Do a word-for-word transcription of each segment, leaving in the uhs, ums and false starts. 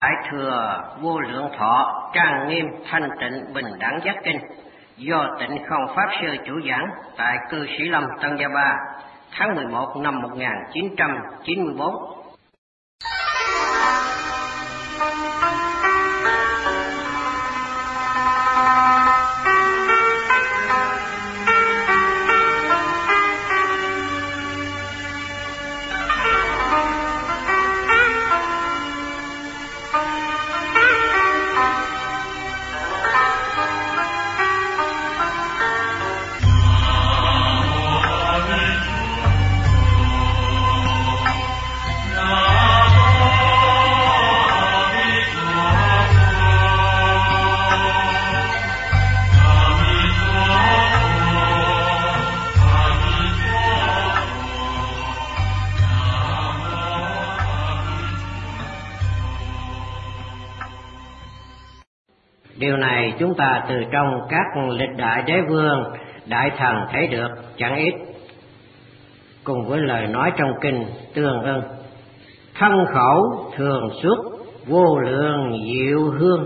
Đại thừa vô lượng thọ trang nghiêm thanh tịnh bình đẳng giác kinh do Tịnh Không Pháp Sư chủ giảng tại cư Sĩ Lâm Tân Gia Ba tháng mười một năm một nghìn chín trăm chín mươi bốn. Điều này chúng ta từ trong các lịch đại đế vương, đại thần thấy được chẳng ít. Cùng với lời nói trong kinh tương ưng: thân khẩu thường xuất vô lượng diệu hương,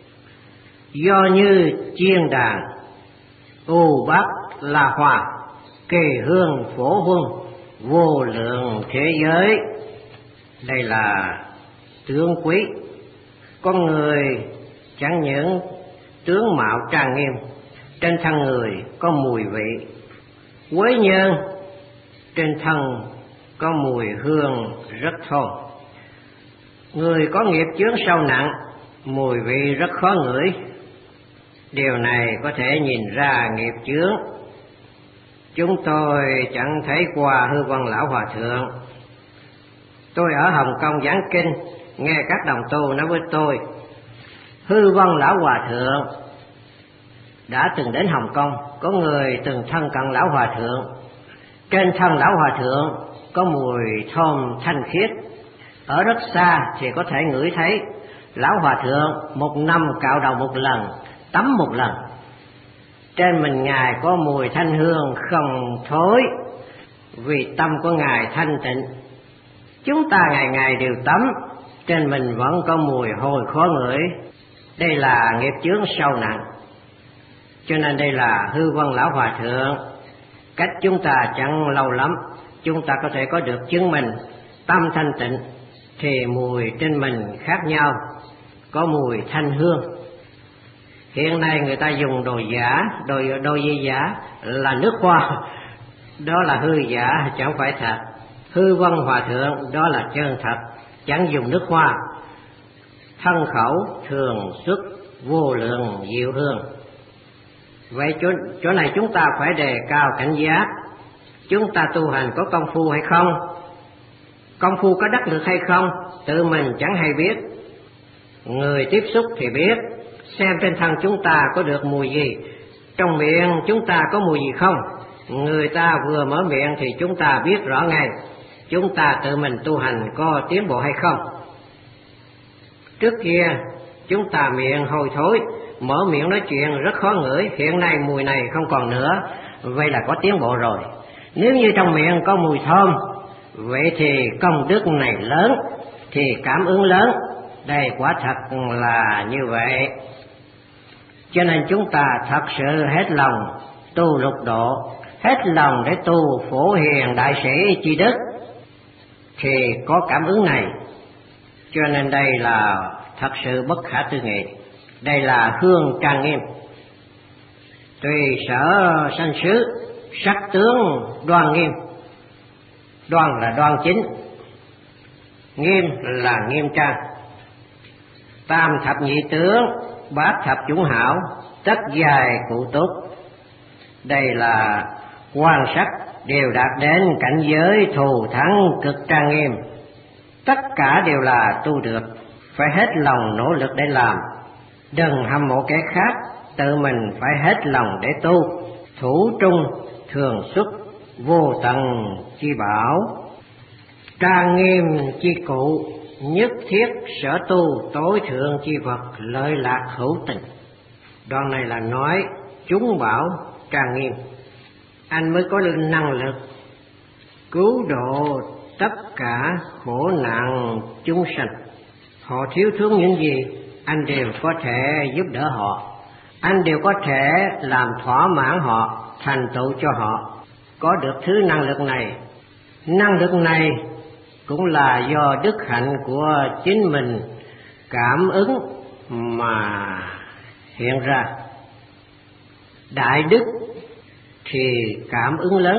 do như chiên đàn u bát la hòa, kỳ hương phổ huân vô lượng thế giới. Đây là tướng quý. Con người chẳng những tướng mạo trang nghiêm, trên thân người có mùi vị quế nhân, trên thân có mùi hương rất thơm. Người có nghiệp chướng sâu nặng, mùi vị rất khó ngửi. Điều này có thể nhìn ra nghiệp chướng. Chúng tôi chẳng thấy qua Hư Vân Lão Hòa Thượng. Tôi ở Hồng Kông giảng kinh, nghe các đồng tu nói với tôi: Hư Vân Lão Hòa Thượng đã từng đến Hồng Kông, có người từng thân cận Lão Hòa Thượng. Trên thân Lão Hòa Thượng có mùi thơm thanh khiết, ở rất xa thì có thể ngửi thấy. Lão Hòa Thượng một năm cạo đầu một lần, tắm một lần. Trên mình Ngài có mùi thanh hương không thối, vì tâm của Ngài thanh tịnh. Chúng ta ngày ngày đều tắm, trên mình vẫn có mùi hôi khó ngửi. Đây là nghiệp chướng sâu nặng. Cho nên đây là Hư Vân Lão Hòa Thượng. Cách chúng ta chẳng lâu lắm, chúng ta có thể có được chứng minh tâm thanh tịnh, thì mùi trên mình khác nhau, có mùi thanh hương. Hiện nay người ta dùng đồ giả, đồ, đồ gì giả là nước hoa, đó là hư giả, chẳng phải thật. Hư Vân Hòa Thượng đó là chân thật, chẳng dùng nước hoa. Thân khẩu thường xuất vô lượng diệu hương. Vậy chỗ, chỗ này chúng ta phải đề cao cảnh giác. Chúng ta tu hành có công phu hay không? Công phu có đắc lực hay không? Tự mình chẳng hay biết. Người tiếp xúc thì biết. Xem trên thân chúng ta có được mùi gì, trong miệng chúng ta có mùi gì không. Người ta vừa mở miệng thì chúng ta biết rõ ngay chúng ta tự mình tu hành có tiến bộ hay không. Trước kia chúng ta miệng hôi thối, mở miệng nói chuyện rất khó ngửi. Hiện nay mùi này không còn nữa, vậy là có tiến bộ rồi. Nếu như trong miệng có mùi thơm, vậy thì công đức này lớn, thì cảm ứng lớn. Đây quả thật là như vậy. Cho nên chúng ta thật sự hết lòng tu lục độ, hết lòng để tu phổ hiền đại sĩ chi đức, thì có cảm ứng này. Cho nên đây là thật sự bất khả tư nghị. Đây là hương trang nghiêm. Tùy sở sanh xứ, sắc tướng đoan nghiêm. Đoan là đoan chính, nghiêm là nghiêm trang. Tam thập nhị tướng, bát thập chủng hảo, tất dài cụ túc. Đây là quan sát đều đạt đến cảnh giới thù thắng cực trang nghiêm. Tất cả đều là tu được, phải hết lòng nỗ lực để làm. Đừng hâm mộ kẻ khác, tự mình phải hết lòng để tu. Thủ trung thường xuất vô tận chi bảo, trang nghiêm chi cụ, nhất thiết sở tu tối thượng chi vật, lợi lạc hữu tình. Đoạn này là nói chúng bảo trang nghiêm, anh mới có năng lực cứu độ tất cả khổ nạn chúng sanh. Họ thiếu thốn những gì, anh đều có thể giúp đỡ họ. Anh đều có thể làm thỏa mãn họ, thành tựu cho họ có được thứ năng lực này. Năng lực này cũng là do đức hạnh của chính mình cảm ứng mà hiện ra. Đại đức thì cảm ứng lớn,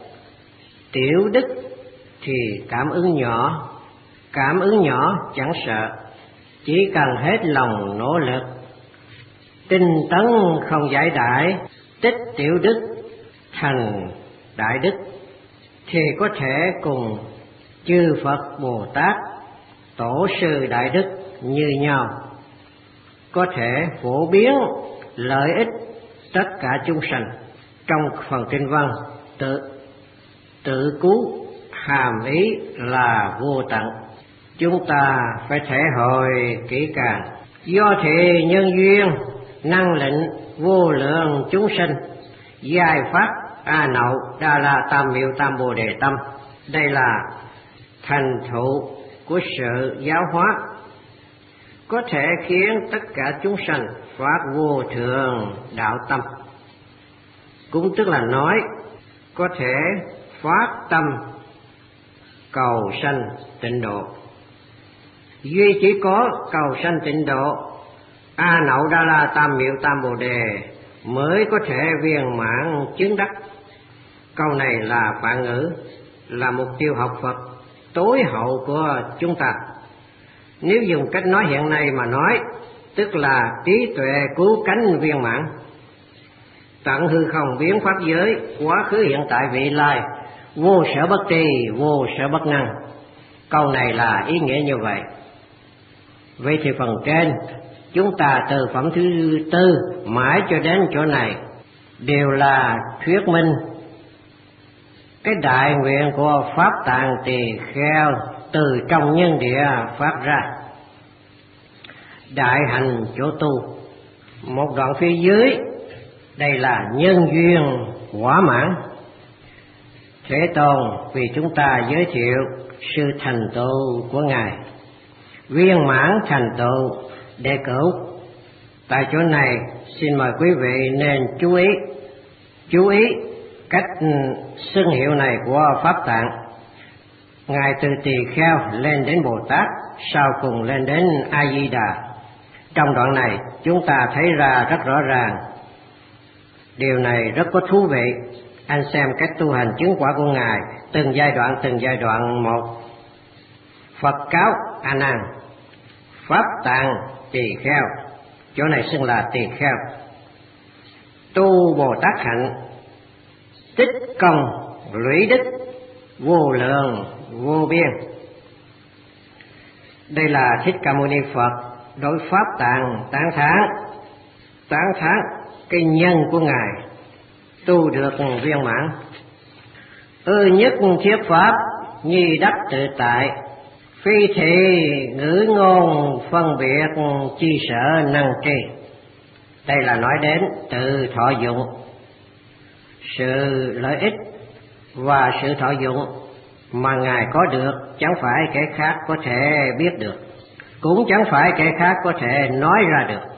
tiểu đức thì cảm ứng nhỏ. Cảm ứng nhỏ chẳng sợ, chỉ cần hết lòng nỗ lực, tinh tấn không giải đãi, tích tiểu đức thành đại đức, thì có thể cùng chư Phật Bồ Tát, tổ sư đại đức như nhau, có thể phổ biến lợi ích tất cả chúng sanh. Trong phần kinh văn tự tự cứu hàm ý là vô tận, chúng ta phải thể hội kỹ càng. Do thị nhân duyên năng lệnh vô lượng chúng sinh, giải phát A Nậu Đa La Tam Miệu Tam Bồ Đề Tâm. Đây là thành tựu của sự giáo hóa, có thể khiến tất cả chúng sanh phát vô thượng đạo tâm. Cũng tức là nói có thể phát tâm cầu sanh tịnh độ. Duy chỉ có cầu sanh tịnh độ, A Nậu Đa La Tam Miệu Tam Bồ Đề mới có thể viên mãn chứng đắc. Câu này là phạn ngữ, là mục tiêu học Phật tối hậu của chúng ta. Nếu dùng cách nói hiện nay mà nói, tức là trí tuệ cứu cánh viên mãn, tận hư không biến pháp giới, quá khứ hiện tại vị lai, vô sở bất tri, vô sở bất năng. Câu này là ý nghĩa như vậy. Vậy thì phần trên chúng ta từ phẩm thứ tư mãi cho đến chỗ này đều là thuyết minh cái đại nguyện của Pháp Tạng Tỳ Kheo từ trong nhân địa phát ra. Đại hành chỗ tu, một đoạn phía dưới, đây là nhân duyên quả mãn. Thế Tôn vì chúng ta giới thiệu sự thành tựu của Ngài, viên mãn thành tựu đệ cửu. Tại chỗ này xin mời quý vị nên chú ý, chú ý cách xưng hiệu này của Pháp Tạng. Ngài từ Tỳ Kheo lên đến Bồ Tát, sau cùng lên đến A Di Đà. Trong đoạn này chúng ta thấy ra rất rõ ràng. Điều này rất có thú vị. Anh xem cách tu hành chứng quả của Ngài từng giai đoạn từng giai đoạn một. Phật cáo A Nan, Pháp Tạng Tỳ Kheo, chỗ này xưng là Tỳ Kheo, tu Bồ Tát hạnh, tích công lũy đức, vô lượng vô biên. Đây là Thích Ca Mâu Ni Phật đối Pháp Tạng tán thán, tán thán cái nhân của Ngài tu được viên mãn. Ư nhất thiết pháp, nhi đắc tự tại, phi thị ngữ ngôn phân biệt chi sở năng tri. Đây là nói đến tự thọ dụng, sự lợi ích và sự thọ dụng mà Ngài có được chẳng phải kẻ khác có thể biết được, cũng chẳng phải kẻ khác có thể nói ra được.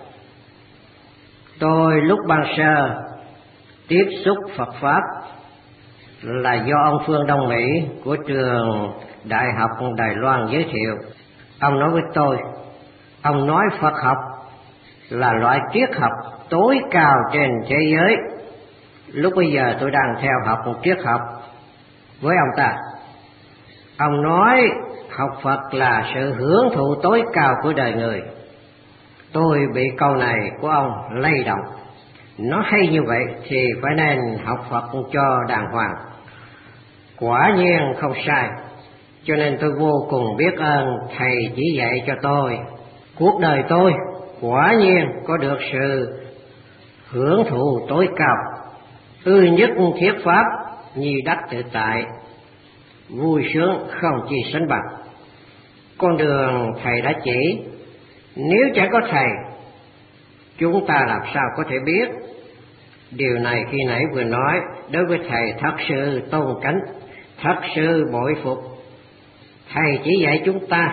Tôi lúc ban sơ tiếp xúc Phật Pháp là do ông Phương Đông Mỹ của trường Đại học Đài Loan giới thiệu. Ông nói với tôi, ông nói Phật học là loại triết học tối cao trên thế giới. Lúc bây giờ tôi đang theo học một triết học với ông ta. Ông nói học Phật là sự hưởng thụ tối cao của đời người. Tôi bị câu này của ông lay động. Nó hay như vậy thì phải nên học Phật cho đàng hoàng. Quả nhiên không sai. Cho nên tôi vô cùng biết ơn Thầy chỉ dạy cho tôi. Cuộc đời tôi quả nhiên có được sự hưởng thụ tối cao. Ư nhất thiết pháp, nhi đắc tự tại, vui sướng không chi sánh bằng. Con đường Thầy đã chỉ, nếu chẳng có Thầy, chúng ta làm sao có thể biết. Điều này khi nãy vừa nói, đối với Thầy thật sự tôn kính, thật sự bội phục. Thầy chỉ dạy chúng ta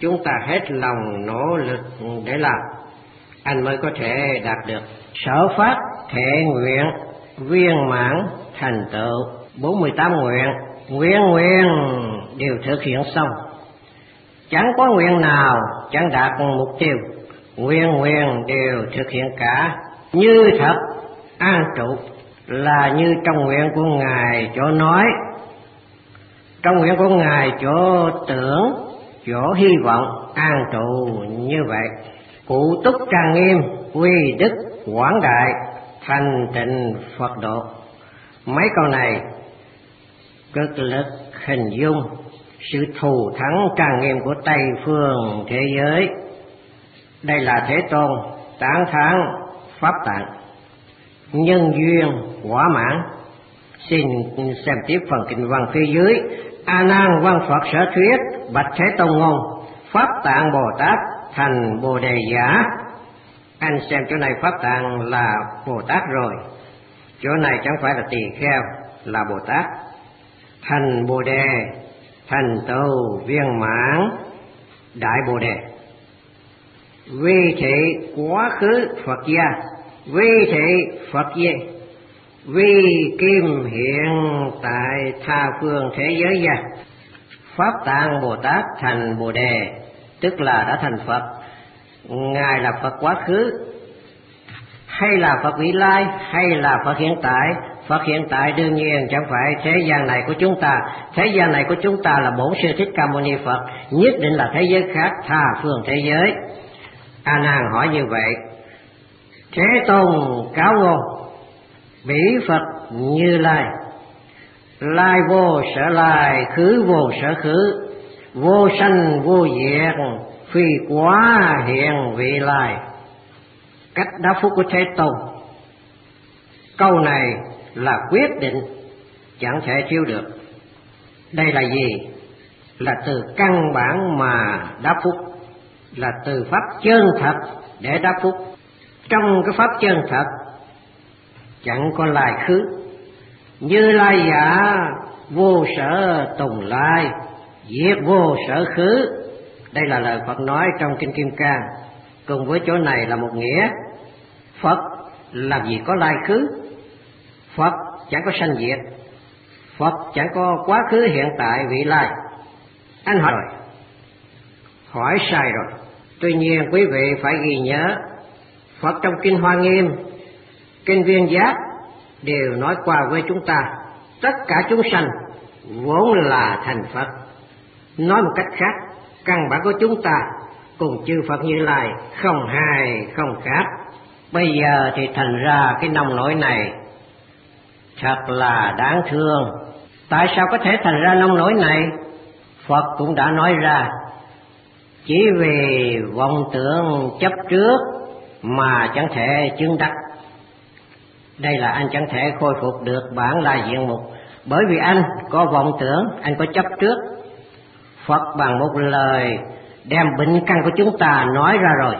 chúng ta hết lòng nỗ lực để làm, anh mới có thể đạt được sở phát thệ nguyện viên mãn thành tựu. Bốn mươi tám nguyện, nguyện nguyện đều thực hiện xong, chẳng có nguyện nào chẳng đạt mục tiêu, nguyện nguyện đều thực hiện cả. Như thật an trụ là như trong nguyện của Ngài chỗ nói, trong nguyện của Ngài chỗ tưởng, chỗ hy vọng an trụ như vậy. Cụ túc trang nghiêm, quy đức quảng đại, thành tịnh Phật độ. Mấy câu này cực lực hình dung sự thù thắng trang nghiêm của Tây phương thế giới. Đây là Thế Tôn tán thán pháp tạng, nhân duyên quả mãn. Xin xem tiếp phần kinh văn phía dưới. A Nan văn Phật sở thuyết, bạch Thế Tôn ngôn, pháp tạng Bồ Tát thành Bồ Đề giả. Anh xem chỗ này pháp tạng là Bồ Tát rồi, chỗ này chẳng phải là tỳ kheo, là Bồ Tát. Thành Bồ Đề, thành tựu viên mãn đại Bồ Đề. Vi thị quá khứ Phật gia, vi thị Phật gia, vi kim hiện tại tha phương thế giới gia. Pháp tạng Bồ Tát thành Bồ Đề, tức là đã thành Phật. Ngài là Phật quá khứ, hay là Phật vị lai, hay là Phật hiện tại? Phật hiện tại đương nhiên chẳng phải thế gian này của chúng ta. Thế gian này của chúng ta là Bổn Sư Thích Ca Mâu Ni Phật, nhất định là thế giới khác, tha phương thế giới. A Nan hỏi như vậy. Thế Tôn cáo ngôn, bỉ Phật Như Lai, lai vô sở lai, khứ vô sở khứ, vô sanh vô diệt, phi quá hiện vị lai. Cách đáp phúc của Thế Tôn, câu này là quyết định, chẳng thể thiếu được. Đây là gì? Là từ căn bản mà đáp phúc, là từ pháp chân thật để đáp phúc. Trong cái pháp chân thật chẳng có lai khứ. Như Lai giả vô sở tùng lai, diệt vô sở khứ. Đây là lời Phật nói trong Kinh Kim Cang. Cùng với chỗ này là một nghĩa. Phật làm gì có lai khứ, Phật chẳng có sanh diệt, Phật chẳng có quá khứ hiện tại vị lai. Anh hỏi rồi, hỏi sai rồi. Tuy nhiên quý vị phải ghi nhớ, Phật trong Kinh Hoa Nghiêm, Kinh Viên Giác đều nói qua với chúng ta, tất cả chúng sanh vốn là thành Phật. Nói một cách khác, căn bản của chúng ta cùng chư Phật Như Lai không hai không khác. Bây giờ thì thành ra cái nông nổi này thật là đáng thương. Tại sao có thể thành ra nông nổi này? Phật cũng đã nói ra, chỉ vì vọng tưởng chấp trước mà chẳng thể chứng đắc. Đây là anh chẳng thể khôi phục được bản lai diện mục, bởi vì anh có vọng tưởng, anh có chấp trước. Phật bằng một lời đem bệnh căn của chúng ta nói ra rồi.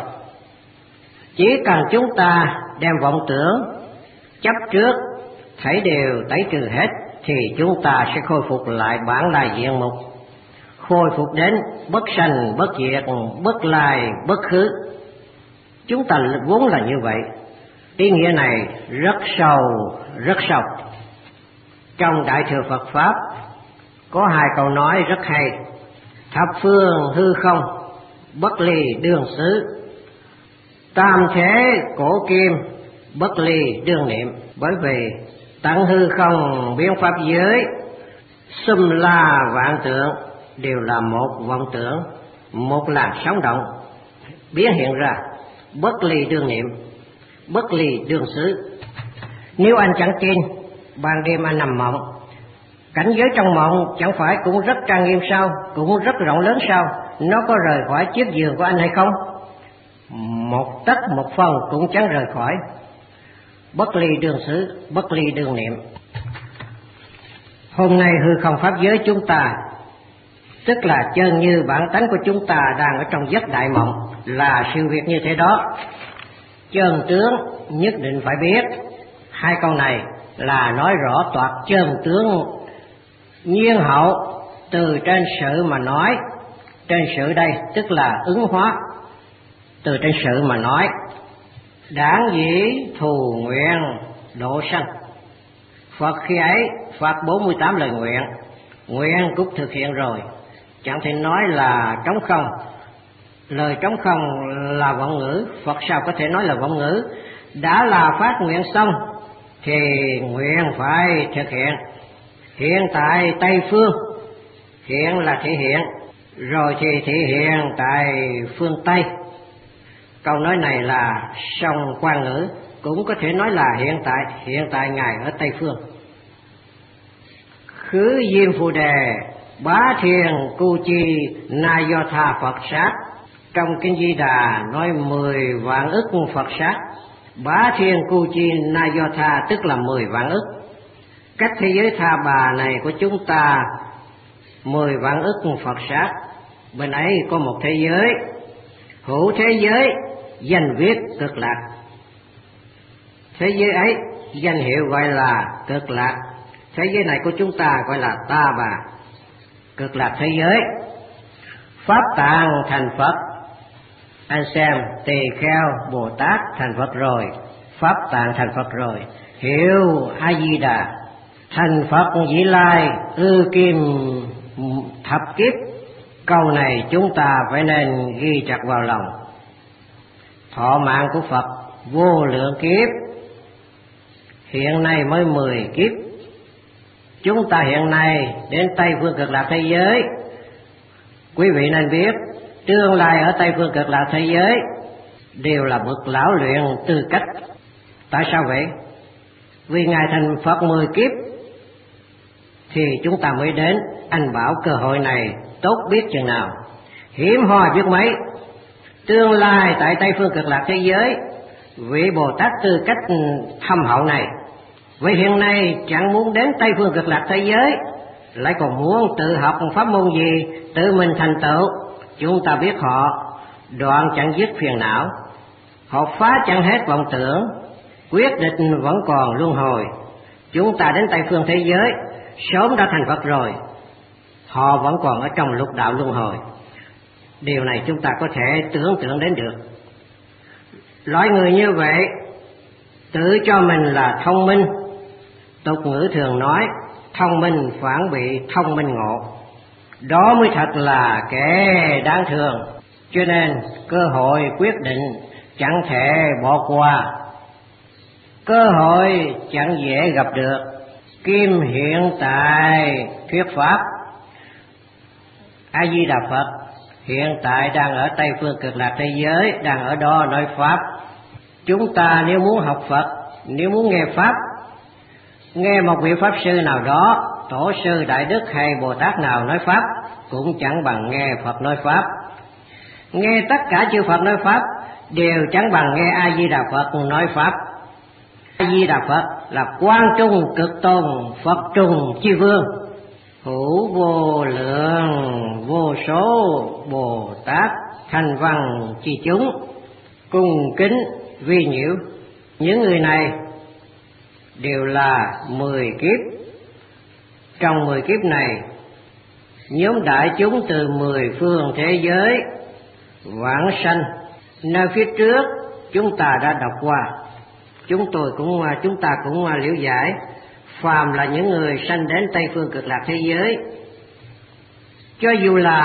Chỉ cần chúng ta đem vọng tưởng, chấp trước thảy đều tẩy trừ hết, thì chúng ta sẽ khôi phục lại bản lai diện mục, khôi phục đến bất sanh bất diệt, bất lai bất khứ. Chúng ta vốn là như vậy. Ý nghĩa này rất sâu, rất sâu. Trong Đại Thừa Phật Pháp có hai câu nói rất hay. Thập phương hư không, bất ly đương xứ, tam thế cổ kim, bất ly đương niệm. Bởi vì tận hư không biến pháp giới, xum la vạn tượng đều là một vọng tưởng, một làn sóng động biến hiện ra. Bất ly đương niệm, bất ly đương xứ. Nếu anh chẳng tin, ban đêm anh nằm mộng, cảnh giới trong mộng chẳng phải cũng rất trang nghiêm sao, cũng rất rộng lớn sao? Nó có rời khỏi chiếc giường của anh hay không? Một tấc một phân cũng chẳng rời khỏi. Bất ly đương xứ, bất ly đương niệm. Hôm nay hư không pháp giới chúng ta, tức là chân như bản tánh của chúng ta đang ở trong giấc đại mộng, là sự việc như thế đó. Chân tướng nhất định phải biết. Hai câu này là nói rõ toạc chân tướng nhiên hậu, từ trên sự mà nói, Trên sự đây tức là ứng hóa. Từ trên sự mà nói, đảng dĩ thù nguyện độ sanh. Phật khi ấy phát bốn mươi tám lời nguyện, nguyện cũng thực hiện rồi, chẳng thể nói là trống không. Lời trống không là vọng ngữ, Phật sao có thể nói là vọng ngữ? Đã là phát nguyện xong thì nguyện phải thực hiện. Hiện tại Tây Phương, hiện là thể hiện, rồi thì thể hiện tại phương Tây. Câu nói này là song quan ngữ, cũng có thể nói là hiện tại, hiện tại Ngài ở Tây Phương. Khứ Diêm Phù Đề Bá Thiên Cu Chi Na Do Tha Phật Sát. Trong Kinh Di Đà nói mười vạn ức Phật sát. Bá Thiên Cu Chi Na Do Tha tức là mười vạn ức. Cách thế giới Tha Bà này của chúng ta mười vạn ức Phật sát. Bên ấy có một thế giới, hữu thế giới danh viết Cực Lạc. Thế giới ấy danh hiệu gọi là Cực Lạc. Thế giới này của chúng ta gọi là Ta Bà. Cực Lạc thế giới. Pháp Tạng thành Phật. Anh xem, Tỳ Kheo Bồ Tát thành Phật rồi, Pháp Tạng thành Phật rồi, hiệu A Di Đà thành Phật Vị Lai ư kim thập kiếp. Câu này chúng ta phải nên ghi chặt vào lòng. Thọ mạng của Phật vô lượng kiếp, hiện nay mới mười kiếp. Chúng ta hiện nay đến Tây Phương Cực Lạc thế giới, quý vị nên biết tương lai ở Tây Phương Cực Lạc thế giới đều là bậc lão luyện tư cách. Tại sao vậy? Vì Ngài thành Phật mười kiếp thì chúng ta mới đến. Anh bảo cơ hội này tốt biết chừng nào, hiếm hoi biết mấy. Tương lai tại Tây Phương Cực Lạc thế giới, vị Bồ Tát tư cách thâm hậu này, vậy hiện nay chẳng muốn đến Tây Phương Cực Lạc thế giới, lại còn muốn tự học pháp môn gì, tự mình thành tựu. Chúng ta biết họ đoạn chẳng dứt phiền não, họ phá chẳng hết vọng tưởng, quyết định vẫn còn luân hồi. Chúng ta đến Tây Phương thế giới sớm đã thành Phật rồi, họ vẫn còn ở trong lục đạo luân hồi. Điều này chúng ta có thể tưởng tượng đến được. Loại người như vậy tự cho mình là thông minh. Tục ngữ thường nói thông minh phản bị thông minh ngộ, đó mới thật là kẻ đáng thương. Cho nên cơ hội quyết định chẳng thể bỏ qua, cơ hội chẳng dễ gặp được. Kim hiện tại thuyết pháp, A Di Đà Phật hiện tại đang ở Tây Phương Cực Lạc thế giới, đang ở đó nói pháp. Chúng ta nếu muốn học Phật, nếu muốn nghe pháp, nghe một vị pháp sư nào đó, tổ sư đại đức hay Bồ Tát nào nói pháp, cũng chẳng bằng nghe Phật nói pháp. Nghe tất cả chư Phật nói pháp đều chẳng bằng nghe A Di Đà Phật nói pháp. A Di Đà Phật là Quang Trung Cực Tôn, Phật Trung Chi Vương, hữu vô lượng vô số Bồ Tát thành văn chi chúng, cung kính vi nhiễu. Những người này đều là mười kiếp. Trong mười kiếp này, nhóm đại chúng từ mười phương thế giới vãng sanh, nơi phía trước chúng ta đã đọc qua, chúng tôi cũng chúng ta cũng liễu giải. Phàm là những người sanh đến Tây Phương Cực Lạc thế giới, cho dù là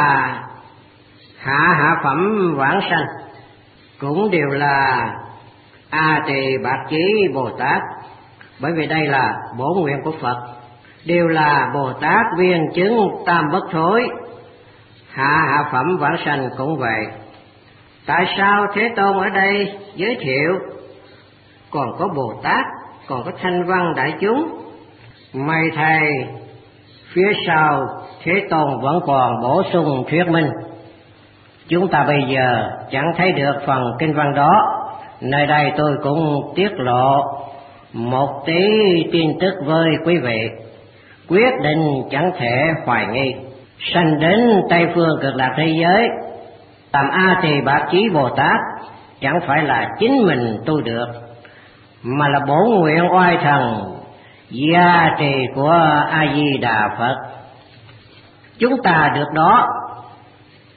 hạ hạ phẩm vãng sanh, cũng đều là A Tỳ Bạt Chí Bồ Tát. Bởi vì đây là bổn nguyện của Phật, đều là Bồ Tát viên chứng tam bất thối. Hạ hạ phẩm vãng sanh cũng vậy. Tại sao Thế Tôn ở đây giới thiệu còn có Bồ Tát, còn có thanh văn đại chúng? May thầy phía sau Thế Tôn vẫn còn bổ sung thuyết minh. Chúng ta bây giờ chẳng thấy được phần kinh văn đó. Nơi đây tôi cũng tiết lộ một tí tin tức với quý vị, quyết định chẳng thể hoài nghi. Sanh đến Tây Phương Cực Lạc thế giới, làm A Tỳ Bạt Chí Bồ Tát chẳng phải là chính mình tu được, mà là bổn nguyện oai thần gia trì của A Di Đà Phật. Chúng ta được đó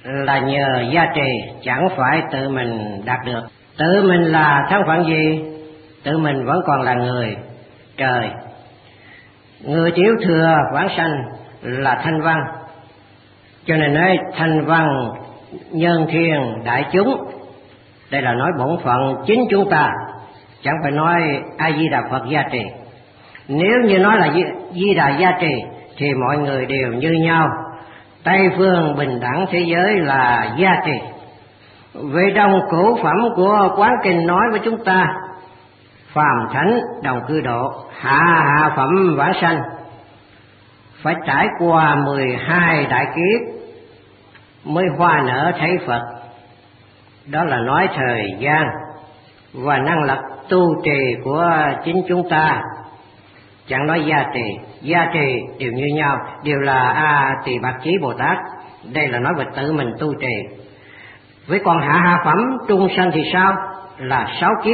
là nhờ gia trì, chẳng phải tự mình đạt được. Tự mình là thân phận gì? Tự mình vẫn còn là người trời. Người tiểu thừa vãng sanh là thanh văn, cho nên nói thanh văn nhân thiên đại chúng. Đây là nói bổn phận chính chúng ta, chẳng phải nói A Di Đà Phật gia trì. Nếu như nói là Di Đà gia trì thì mọi người đều như nhau, Tây phương bình đẳng thế giới là gia trì. Về trong cổ phẩm của Quán Kinh nói với chúng ta, phàm thánh đồng cư độ, hạ hạ phẩm vãng sanh, phải trải qua mười hai đại kiếp mới hoa nở thấy Phật. Đó là nói thời gian và năng lực tu trì của chính chúng ta, chẳng nói gia trì. Gia trì đều như nhau, đều là A Tỳ Bạt Chí Bồ Tát. Đây là nói về tự mình tu trì. Với còn hạ hạ phẩm trung sanh thì sao? Là sáu kiếp.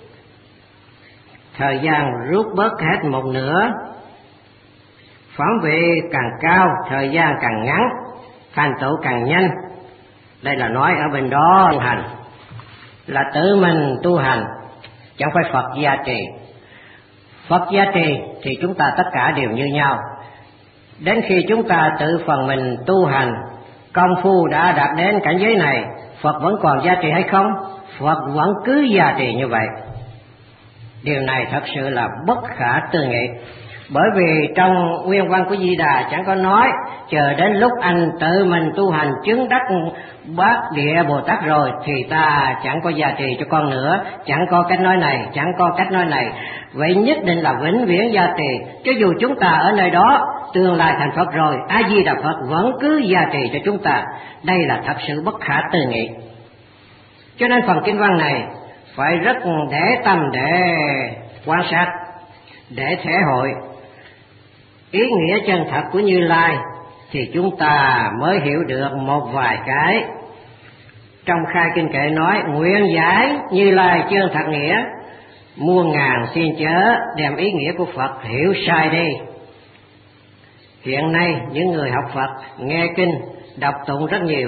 Thời gian rút bớt hết một nửa, phẩm vị càng cao, thời gian càng ngắn, thành tựu càng nhanh. Đây là nói ở bên đó hành, là tự mình tu hành, chẳng phải Phật gia trì. Phật gia trì thì chúng ta tất cả đều như nhau. Đến khi chúng ta tự phần mình tu hành, công phu đã đạt đến cảnh giới này, Phật vẫn còn gia trì hay không? Phật vẫn cứ gia trì như vậy. Điều này thật sự là bất khả tư nghị. Bởi vì trong nguyên văn của Di Đà chẳng có nói chờ đến lúc anh tự mình tu hành chứng đắc Bát Địa Bồ Tát rồi thì ta chẳng có gia trì cho con nữa, chẳng có cách nói này, chẳng có cách nói này. Vậy nhất định là vĩnh viễn gia trì. Cho dù chúng ta ở nơi đó tương lai thành Phật rồi, A Di Đà Phật vẫn cứ gia trì cho chúng ta. Đây là thật sự bất khả tư nghị. Cho nên phần kinh văn này phải rất để tâm để quan sát, để thể hội ý nghĩa chân thật của Như Lai, thì chúng ta mới hiểu được một vài cái. Trong khai kinh kệ nói nguyện giải Như Lai chân thật nghĩa, muôn ngàn xin chớ đem ý nghĩa của Phật hiểu sai đi. Hiện nay những người học Phật nghe kinh đọc tụng rất nhiều,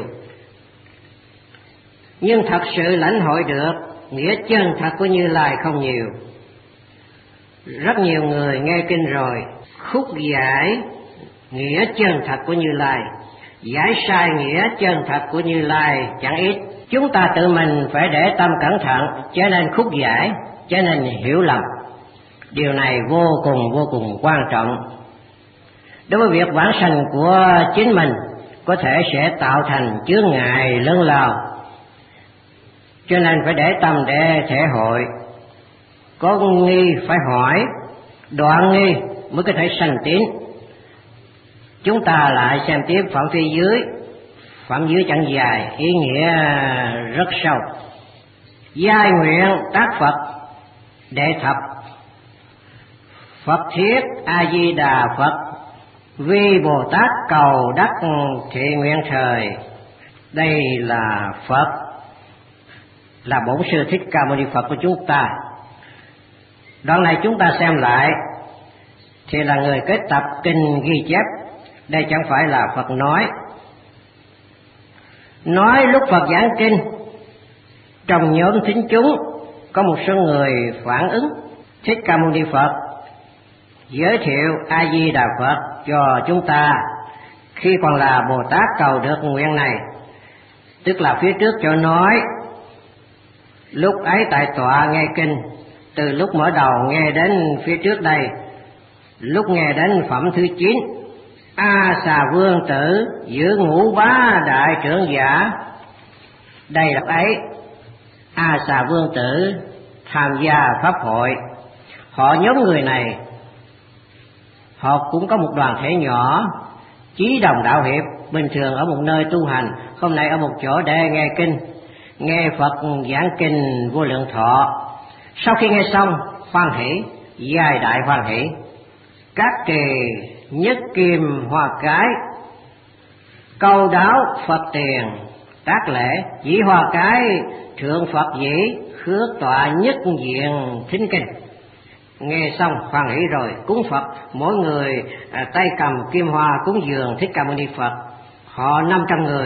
nhưng thật sự lãnh hội được nghĩa chân thật của Như Lai không nhiều. Rất nhiều người nghe kinh rồi khúc giải nghĩa chân thật của Như Lai, giải sai nghĩa chân thật của Như Lai chẳng ít. Chúng ta tự mình phải để tâm cẩn thận, cho nên khúc giải, cho nên hiểu lầm. Điều này vô cùng vô cùng quan trọng. Đối với việc vãng sanh của chính mình có thể sẽ tạo thành chướng ngại lớn lao, cho nên phải để tâm để thể hội. Có nghi phải hỏi, đoạn nghi mới có thể sanh tín. Chúng ta lại xem tiếp phẩm phía dưới. Phẩm dưới chẳng dài, ý nghĩa rất sâu. Giai nguyện tác Phật đệ thập, Phật thiết A Di Đà Phật, vi Bồ Tát cầu đắc thiện nguyện thời. Đây là Phật, là Bổn Sư Thích Ca Mâu Ni Phật của chúng ta. Đoạn này chúng ta xem lại thì là người kết tập kinh ghi chép. Đây chẳng phải là Phật nói. Nói lúc Phật giảng kinh, trong nhóm thính chúng có một số người phản ứng. Thích Ca Mâu Ni Phật giới thiệu A Di Đà Phật cho chúng ta khi còn là Bồ Tát cầu được nguyện này. Tức là phía trước cho nói, lúc ấy tại tọa nghe kinh, từ lúc mở đầu nghe đến phía trước đây, lúc nghe đến phẩm thứ chín, A Xà Vương Tử giữa ngũ bá đại trưởng giả. Đây là ấy, A Xà Vương Tử tham gia pháp hội. Họ nhóm người này, họ cũng có một đoàn thể nhỏ, chí đồng đạo hiệp, bình thường ở một nơi tu hành, hôm nay ở một chỗ để nghe kinh, nghe Phật giảng kinh Vô Lượng Thọ. Sau khi nghe xong, hoan hỷ, giai đại hoan hỷ, các trì nhất kim hoa cái, câu đáo Phật tiền, tác lễ dĩ hoa cái, thượng Phật dĩ khước tọa nhất diện thính kinh. Nghe xong hoan hỷ rồi, cúng Phật, mỗi người à, tay cầm kim hoa cúng dường Thích Ca Mâu Ni Phật. Họ năm trăm người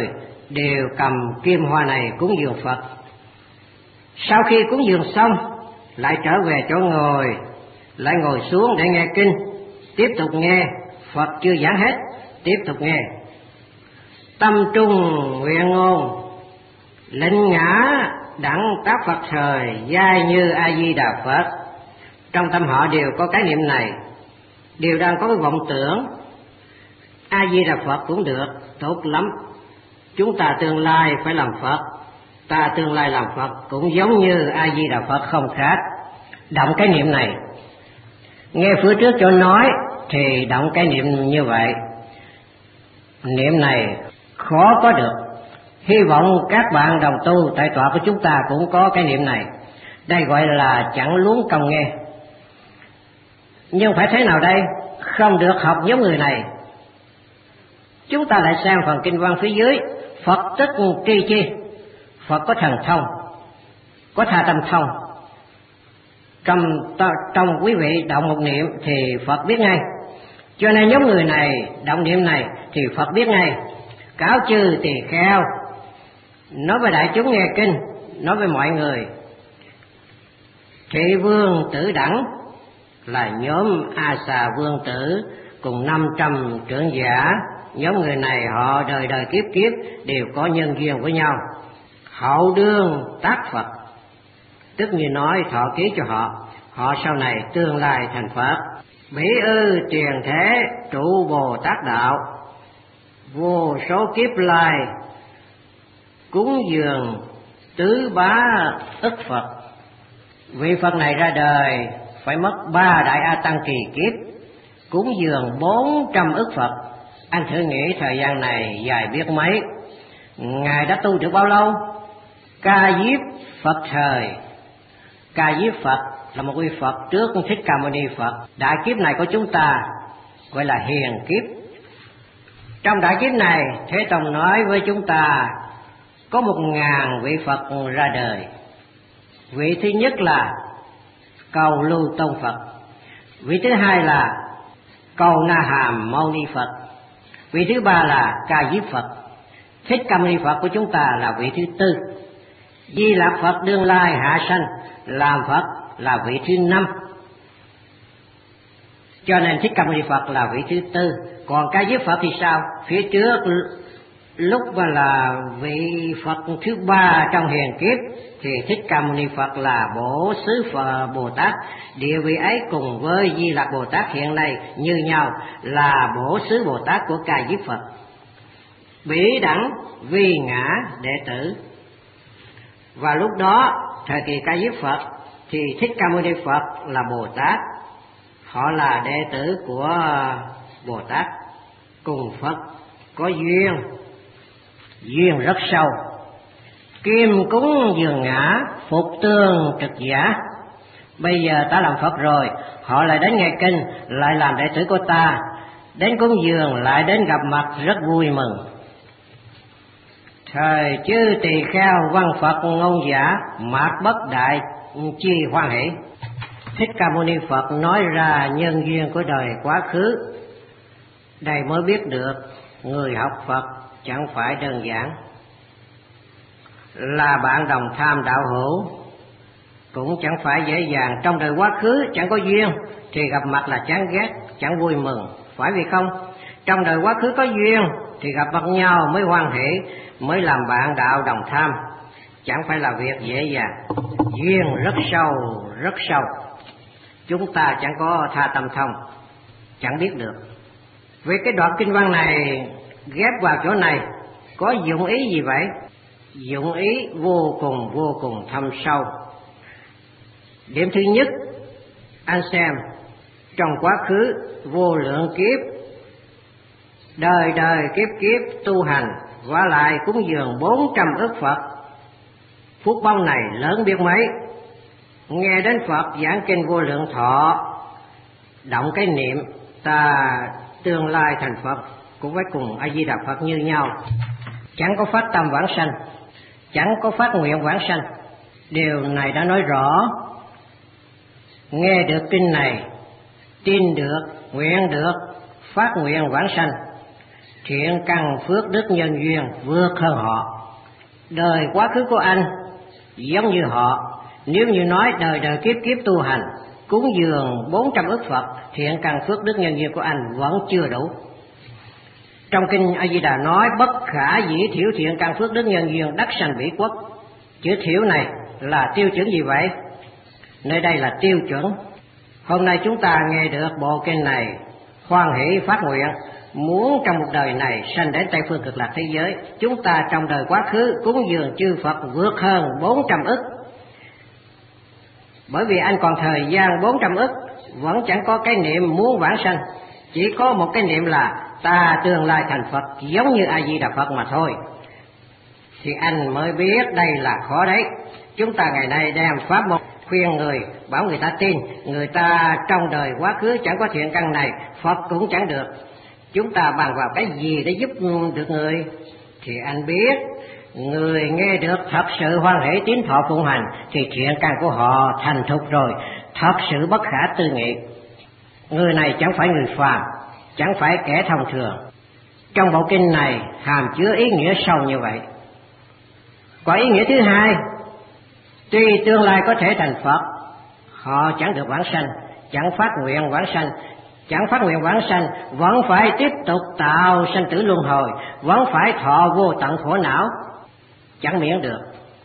đều cầm kim hoa này cúng dường Phật. Sau khi cúng dường xong, lại trở về chỗ ngồi, lại ngồi xuống để nghe kinh, tiếp tục nghe. Phật chưa giảng hết, tiếp tục nghe. Tâm trung nguyện ngôn, lệnh ngã đẳng tác Phật thời, giai như A Di Đà Phật. Trong tâm họ đều có cái niệm này, đều đang có cái vọng tưởng A Di Đà Phật cũng được, tốt lắm. Chúng ta tương lai phải làm Phật, ta tương lai làm Phật cũng giống như A Di Đà Phật không khác. Động cái niệm này. Nghe phía trước cho nói thì động cái niệm như vậy. Niệm này khó có được. Hy vọng các bạn đồng tu tại tọa của chúng ta cũng có cái niệm này. Đây gọi là chẳng luống công nghe. Nhưng phải thế nào đây? Không được học giống người này. Chúng ta lại sang phần kinh văn phía dưới. Phật tức tri chi? Phật có thần thông, có tha tâm thông. Trong, trong quý vị động một niệm thì Phật biết ngay. Cho nên nhóm người này động niệm này thì Phật biết ngay. Cáo chư tỳ kheo, nói với đại chúng nghe kinh, nói với mọi người. Thị vương tử đẳng là nhóm A Xà Vương tử cùng năm trăm trưởng giả. Nhóm người này họ đời đời kiếp kiếp đều có nhân duyên với nhau. Hậu đương tác Phật, tức như nói thọ ký cho họ, họ sau này tương lai thành Phật. Bỉ ư truyền thế trụ Bồ Tát đạo, vô số kiếp lai cúng dường tứ bá ức Phật. Vị Phật này ra đời phải mất ba đại A Tăng kỳ kiếp, cúng dường bốn trăm ức Phật. Anh thử nghĩ thời gian này dài biết mấy. Ngài đã tu được bao lâu? Ca Diếp Phật thời. Ca Diếp Phật là một vị Phật trước Thích Ca Mâu Ni Phật. Đại kiếp này của chúng ta gọi là hiền kiếp. Trong đại kiếp này, Thế Tông nói với chúng ta có một ngàn vị Phật ra đời. Vị thứ nhất là Cầu Lưu Tông Phật, vị thứ hai là Cầu Na Hàm Mâu Ni Phật, vị thứ ba là Ca Diếp Phật. Thích Ca Mâu Ni Phật của chúng ta là vị thứ tư. Di Lặc Phật đương lai hạ sanh làm Phật là vị thứ năm. Cho nên Thích Ca Mâu Ni Phật là vị thứ tư. Còn Ca Diếp Phật thì sao? Phía trước lúc mà là vị Phật thứ ba trong hiền kiếp thì Thích Ca Mâu Ni Phật là Bổ Xứ Phật Bồ Tát. Địa vị ấy cùng với Di Lặc Bồ Tát hiện nay như nhau, là Bổ Xứ Bồ Tát của Ca Diếp Phật. Bỉ đẳng vi ngã đệ tử. Và lúc đó thời kỳ Ca Diếp Phật thì Thích Ca Mâu Ni Phật là Bồ Tát, họ là đệ tử của Bồ Tát, cùng Phật có duyên, duyên rất sâu. Kim cúng dường ngã, phục tương trực giả. Bây giờ ta làm Phật rồi, họ lại đến nghe kinh, lại làm đệ tử của ta, đến cúng dường, lại đến gặp mặt, rất vui mừng. Thời chư tỳ kheo văn Phật ngôn giả, mạt bất đại chi hoan hỷ. Thích Ca Mâu Ni Phật nói ra nhân duyên của đời quá khứ. Đây mới biết được người học Phật chẳng phải đơn giản. Là bạn đồng tham đạo hữu cũng chẳng phải dễ dàng. Trong đời quá khứ chẳng có duyên thì gặp mặt là chán ghét, chẳng vui mừng, phải vì không? Trong đời quá khứ có duyên thì gặp mặt nhau mới hoan hỷ, mới làm bạn đạo đồng tham, chẳng phải là việc dễ dàng. Duyên rất sâu, rất sâu. Chúng ta chẳng có tha tâm thông, chẳng biết được. Vì cái đoạn kinh văn này ghép vào chỗ này có dụng ý gì vậy? Dụng ý vô cùng vô cùng thâm sâu. Điểm thứ nhất, anh xem, trong quá khứ vô lượng kiếp, đời đời kiếp kiếp tu hành, qua lại cúng dường bốn trăm ức Phật. Phúc bông này lớn biết mấy. Nghe đến Phật giảng kinh vô lượng thọ, động cái niệm ta tương lai thành Phật cũng phải cùng A Di Đà Phật như nhau. Chẳng có phát tâm vãng sanh, chẳng có phát nguyện vãng sanh. Điều này đã nói rõ. Nghe được kinh này, tin được, nguyện được, phát nguyện vãng sanh thiện căn phước đức nhân duyên vượt hơn họ. Đời quá khứ của anh giống như họ, nếu như nói đời đời kiếp kiếp tu hành, cúng dường bốn trăm ức Phật, thiện căn phước đức nhân duyên của anh vẫn chưa đủ. Trong kinh A Di Đà nói bất khả dĩ thiểu thiện căn phước đức nhân duyên đắc sanh bỉ quốc. Chữ thiểu này là tiêu chuẩn gì vậy? Nơi đây là tiêu chuẩn. Hôm nay chúng ta nghe được bộ kinh này, hoan hỷ phát nguyện muốn trong một đời này sanh đến Tây phương cực lạc thế giới. Chúng ta trong đời quá khứ cúng dường chư Phật vượt hơn bốn trăm ức. Bởi vì anh còn thời gian bốn trăm ức vẫn chẳng có cái niệm muốn vãng sanh, chỉ có một cái niệm là ta tương lai thành Phật giống như A Di Đà Phật mà thôi. Thì anh mới biết đây là khó đấy. Chúng ta ngày nay đem pháp môn khuyên người, bảo người ta tin, người ta trong đời quá khứ chẳng có thiện căn này, Phật cũng chẳng được. Chúng ta bàn vào cái gì để giúp được người? Thì anh biết người nghe được thật sự hoan hỷ tín thọ phụng hành thì thiện căn của họ thành thục rồi, thật sự bất khả tư nghị. Người này chẳng phải người phàm, chẳng phải kẻ thông thường. Trong bộ kinh này hàm chứa ý nghĩa sâu như vậy. Có ý nghĩa thứ hai, tuy tương lai có thể thành Phật, họ chẳng được vãng sanh, chẳng phát nguyện vãng sanh, chẳng phát nguyện vãng sanh, vẫn phải tiếp tục tạo sanh tử luân hồi, vẫn phải thọ vô tận khổ não, chẳng miễn được.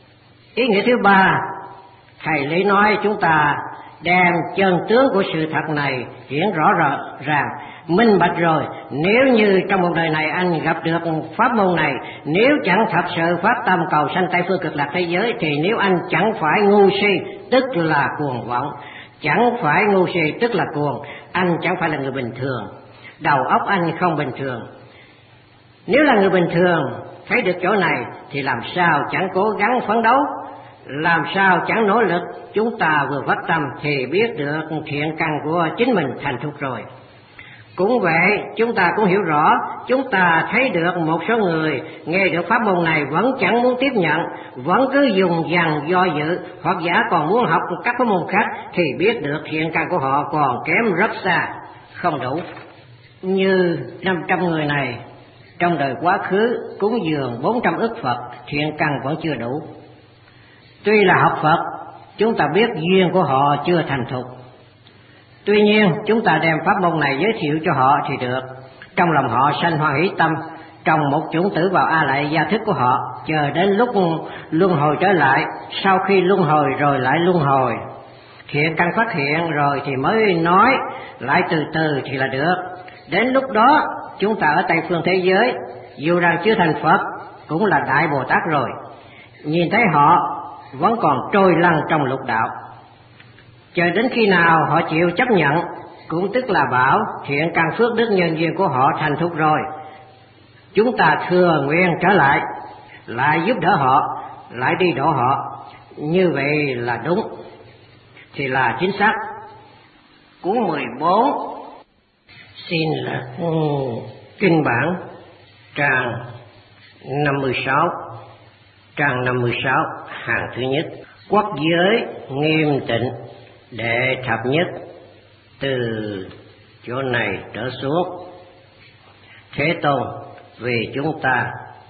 Ý nghĩa thứ ba, thầy lý nói chúng ta đem chân tướng của sự thật này hiển rõ ràng, minh bạch rồi. Nếu như trong một đời này anh gặp được pháp môn này, nếu chẳng thật sự phát tâm cầu sanh Tây phương cực lạc thế giới, thì nếu anh chẳng phải ngu si tức là cuồng vọng, chẳng phải ngu si tức là cuồng, anh chẳng phải là người bình thường, đầu óc anh không bình thường. Nếu là người bình thường thấy được chỗ này thì làm sao chẳng cố gắng phấn đấu, làm sao chẳng nỗ lực. Chúng ta vừa phát tâm thì biết được thiện căn của chính mình thành thục rồi. Cũng vậy, chúng ta cũng hiểu rõ, chúng ta thấy được một số người nghe được pháp môn này vẫn chẳng muốn tiếp nhận, vẫn cứ dùng dằng do dự, hoặc giả còn muốn học các pháp môn khác, thì biết được thiện căn của họ còn kém rất xa, không đủ. Như năm trăm người này trong đời quá khứ cúng dường bốn trăm ức Phật, thiện căn vẫn chưa đủ. Tuy là học Phật, chúng ta biết duyên của họ chưa thành thục. Tuy nhiên chúng ta đem pháp môn này giới thiệu cho họ thì được. Trong lòng họ sanh hoan hỷ tâm, trồng một chủng tử vào a lại gia thức của họ, chờ đến lúc luân hồi trở lại. Sau khi luân hồi rồi lại luân hồi, thiện căn phát hiện rồi thì mới nói, lại từ từ thì là được. Đến lúc đó chúng ta ở Tây phương thế giới, dù rằng chưa thành Phật cũng là Đại Bồ Tát rồi, nhìn thấy họ vẫn còn trôi lăn trong lục đạo. Chờ đến khi nào họ chịu chấp nhận, cũng tức là bảo thiện căn phước đức nhân duyên của họ thành thục rồi, chúng ta thừa nguyện trở lại, lại giúp đỡ họ, lại đi độ họ. Như vậy là đúng, thì là chính xác. Cuốn mười bốn xin là ừ, kinh bản trang năm mươi sáu, trang năm mươi sáu hàng thứ nhất. Quốc giới nghiêm tịnh đệ thập nhất, từ chỗ này trở xuống. Thế Tôn vì chúng ta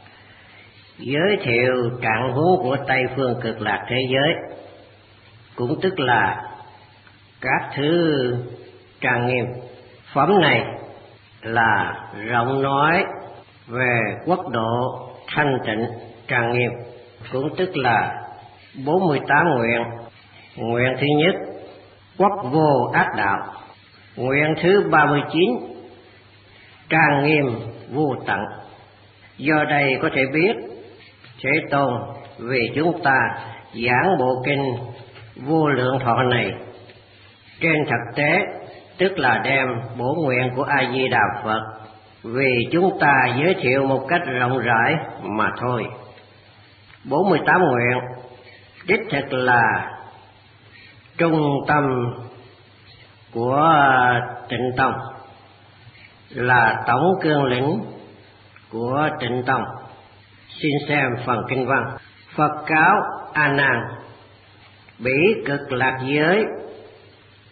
giới thiệu trạng huống của Tây phương cực lạc thế giới, cũng tức là các thứ trang nghiêm. Phẩm này là rộng nói về quốc độ thanh tịnh trang nghiêm, cũng tức là bốn mươi tám nguyện. Nguyện thứ nhất, quốc vô ác đạo. Nguyện thứ ba mươi chín, trang nghiêm vô tận. Do đây có thể biết Thế Tôn vì chúng ta giảng bộ kinh Vô Lượng Thọ này, trên thực tế tức là đem bổ nguyện của A Di Đà Phật vì chúng ta giới thiệu một cách rộng rãi mà thôi. bốn mươi tám nguyện đích thực là trung tâm của Tịnh Tông, là tổng cương lĩnh của Tịnh Tông. Xin xem phần kinh văn. Phật cáo A Nan, bỉ cực lạc giới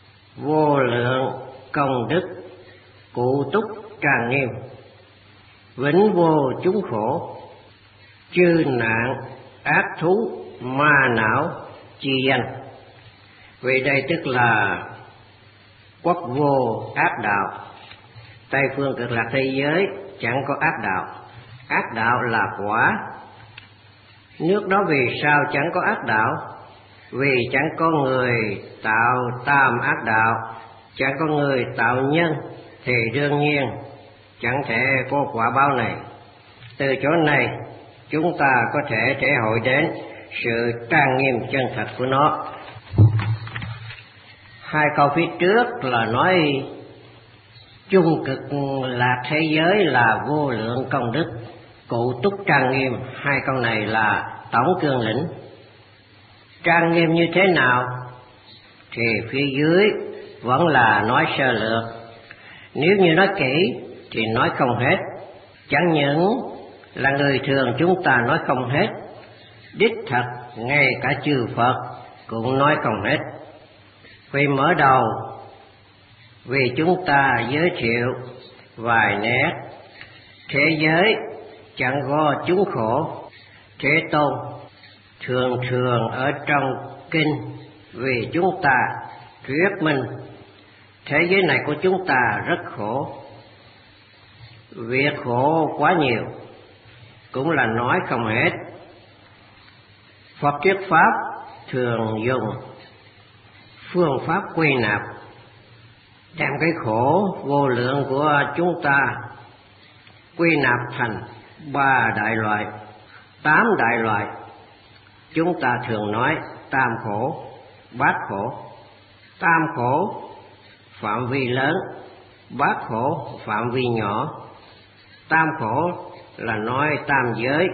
vô lượng công đức cụ túc trang nghiêm, vĩnh vô chúng khổ, chư nạn ác thú ma não chi danh. Vì đây tức là quốc vô ác đạo. Tây phương cực lạc thế giới chẳng có ác đạo, ác đạo là quả. Nước đó vì sao chẳng có ác đạo? Vì chẳng có người tạo tam ác đạo, chẳng có người tạo nhân, thì đương nhiên chẳng thể có quả báo này. Từ chỗ này chúng ta có thể thể hội đến sự trang nghiêm chân thật của nó. Hai câu phía trước là nói chung cực lạc thế giới là vô lượng công đức, cụ túc trang nghiêm. Hai câu này là tổng cương lĩnh. Trang nghiêm như thế nào thì phía dưới vẫn là nói sơ lược. Nếu như nói kỹ thì nói không hết. Chẳng những là người thường chúng ta nói không hết, đích thật ngay cả chư Phật cũng nói không hết. Vì mở đầu, vì chúng ta giới thiệu vài nét thế giới chẳng có chúng khổ. Thế Tôn thường thường ở trong kinh vì chúng ta thuyết minh thế giới này của chúng ta rất khổ, việc khổ quá nhiều, cũng là nói không hết. Phật thuyết pháp thường dùng phương pháp quy nạp, đem cái khổ vô lượng của chúng ta quy nạp thành ba đại loại, tám đại loại. Chúng ta thường nói tam khổ, bát khổ. Tam khổ phạm vi lớn, bát khổ phạm vi nhỏ. Tam khổ là nói tam giới: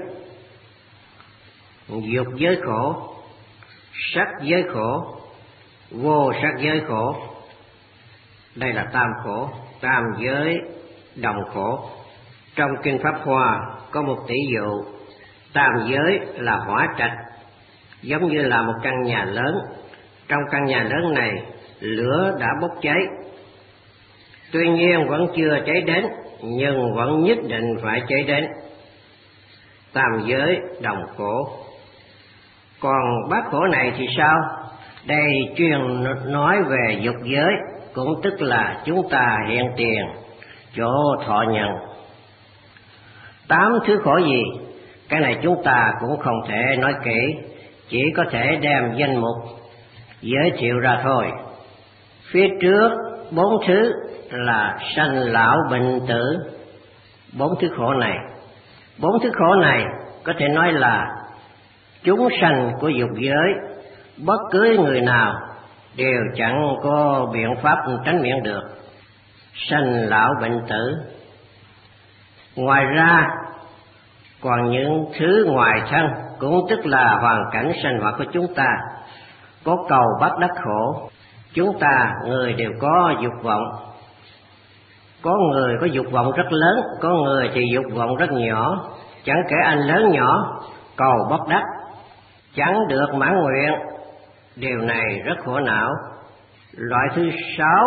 dục giới khổ, sắc giới khổ, vô sắc giới khổ. Đây là tam khổ, tam giới đồng khổ. Trong kinh Pháp Hoa có một tỷ dụ, tam giới là hỏa trạch, giống như là một căn nhà lớn. Trong căn nhà lớn này lửa đã bốc cháy, tuy nhiên vẫn chưa cháy đến, nhưng vẫn nhất định phải cháy đến. Tam giới đồng khổ. Còn bát khổ này thì sao? Đây chuyên nói về dục giới, cũng tức là chúng ta hiện tiền, chỗ thọ nhận. Tám thứ khổ gì? Cái này chúng ta cũng không thể nói kỹ, chỉ có thể đem danh mục giới thiệu ra thôi. Phía trước bốn thứ là sanh lão bệnh tử. Bốn thứ khổ này, bốn thứ khổ này có thể nói là chúng sanh của dục giới, bất cứ người nào đều chẳng có biện pháp tránh miễn được. Sanh lão bệnh tử. Ngoài ra còn những thứ ngoài thân, cũng tức là hoàn cảnh sinh hoạt của chúng ta, có cầu bắt đắc khổ. Chúng ta người đều có dục vọng, có người có dục vọng rất lớn, có người thì dục vọng rất nhỏ. Chẳng kể anh lớn nhỏ, cầu bất đắc, chẳng được mãn nguyện. Điều này rất khổ não. Loại thứ sáu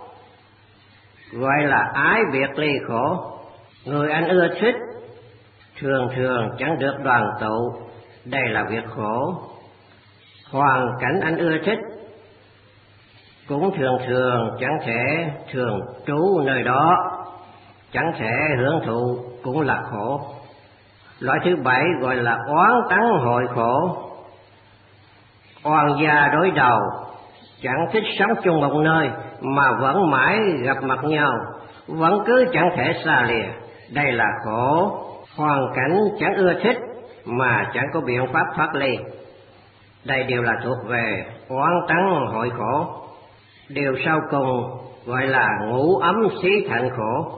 gọi là ái biệt ly khổ. Người anh ưa thích thường thường chẳng được đoàn tụ, đây là việc khổ. Hoàn cảnh anh ưa thích cũng thường thường chẳng thể thường trú nơi đó, chẳng thể hưởng thụ, cũng là khổ. Loại thứ bảy gọi là oán tắng hội khổ. Oan gia đối đầu, chẳng thích sống chung một nơi mà vẫn mãi gặp mặt nhau, vẫn cứ chẳng thể xa lìa, đây là khổ. Hoàn cảnh chẳng ưa thích mà chẳng có biện pháp thoát ly, đây đều là thuộc về oán tắng hội khổ. Điều sau cùng gọi là ngũ ấm xí thạnh khổ.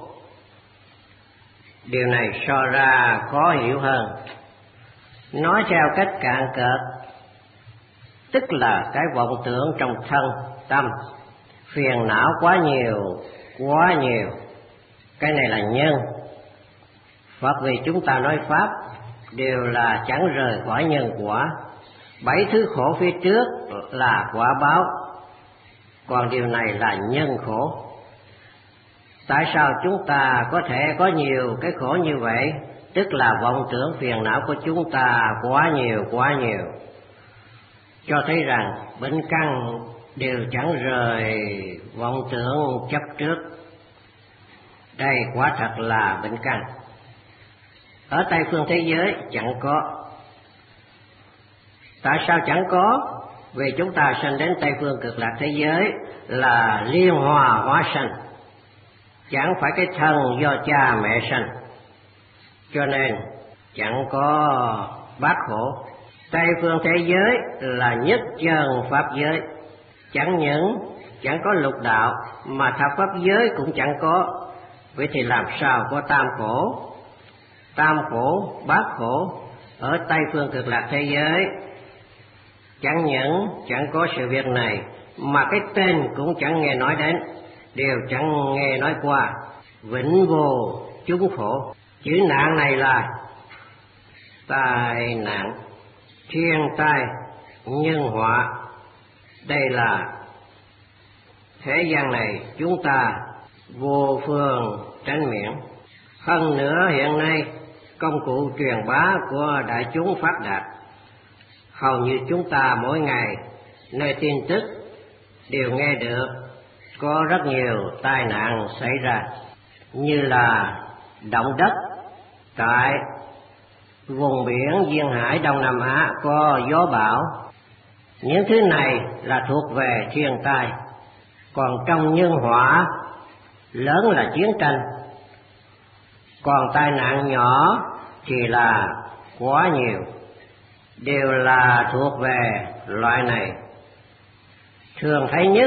Điều này so ra khó hiểu hơn. Nói theo cách cạn cợt, tức là cái vọng tưởng trong thân tâm, phiền não quá nhiều, quá nhiều. Cái này là nhân. Phật vì chúng ta nói Pháp đều là chẳng rời khỏi nhân quả. Bảy thứ khổ phía trước là quả báo, còn điều này là nhân khổ. Tại sao chúng ta có thể có nhiều cái khổ như vậy? Tức là vọng tưởng phiền não của chúng ta quá nhiều quá nhiều, cho thấy rằng bệnh căn đều chẳng rời vọng tưởng chấp trước. Đây quả thật là bệnh căn. Ở Tây phương thế giới chẳng có. Tại sao chẳng có? Vì chúng ta sanh đến Tây phương cực lạc thế giới là liên hòa hóa sanh, chẳng phải cái thân do cha mẹ sanh, cho nên chẳng có bát khổ. Tây phương thế giới là nhất chân pháp giới, chẳng những chẳng có lục đạo mà thập pháp giới cũng chẳng có. Vậy thì làm sao có tam khổ? Tam khổ, bát khổ ở Tây phương cực lạc thế giới chẳng những chẳng có sự việc này, mà cái tên cũng chẳng nghe nói đến, đều chẳng nghe nói qua. Vĩnh vô chúng khổ. Chữ nạn này là tai nạn, thiên tai, nhân họa. Đây là thế gian này chúng ta vô phương tránh miễn. Hơn nữa hiện nay công cụ truyền bá của đại chúng phát đạt, hầu như chúng ta mỗi ngày nơi tin tức đều nghe được có rất nhiều tai nạn xảy ra, như là động đất tại vùng biển duyên hải Đông Nam Á, có gió bão. Những thứ này là thuộc về thiên tai. Còn trong nhân họa lớn là chiến tranh, còn tai nạn nhỏ thì là quá nhiều, đều là thuộc về loại này. Thường thấy nhất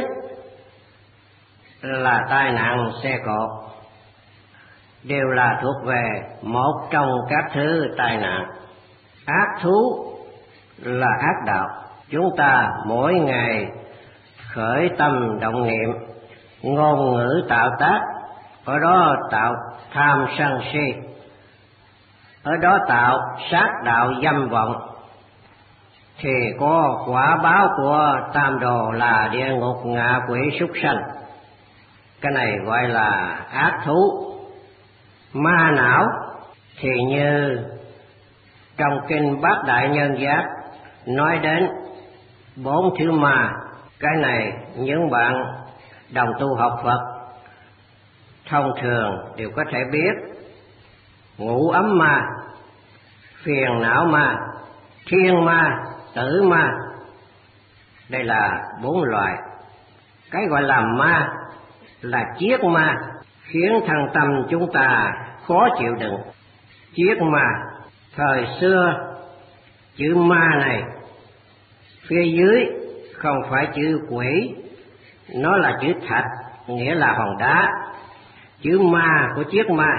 là tai nạn xe cộ, đều là thuộc về một trong các thứ tai nạn. Ác thú là ác đạo. Chúng ta mỗi ngày khởi tâm động niệm, ngôn ngữ tạo tác, ở đó tạo tham sân si, ở đó tạo sát đạo dâm vọng, thì có quả báo của tam đồ là địa ngục, ngạ quỷ, súc sanh. Cái này gọi là ác thú. Ma não thì như trong kinh Bát Đại Nhân Giác nói đến bốn thứ ma. Cái này những bạn đồng tu học Phật thông thường đều có thể biết: ngũ ấm ma, phiền não ma, thiên ma, tử ma. Đây là bốn loại. Cái gọi là ma là chiết ma, khiến thân tâm chúng ta khó chịu đựng. Chiết ma, thời xưa chữ ma này phía dưới không phải chữ quỷ, nó là chữ thạch, nghĩa là hòn đá. Chữ ma của chiết ma,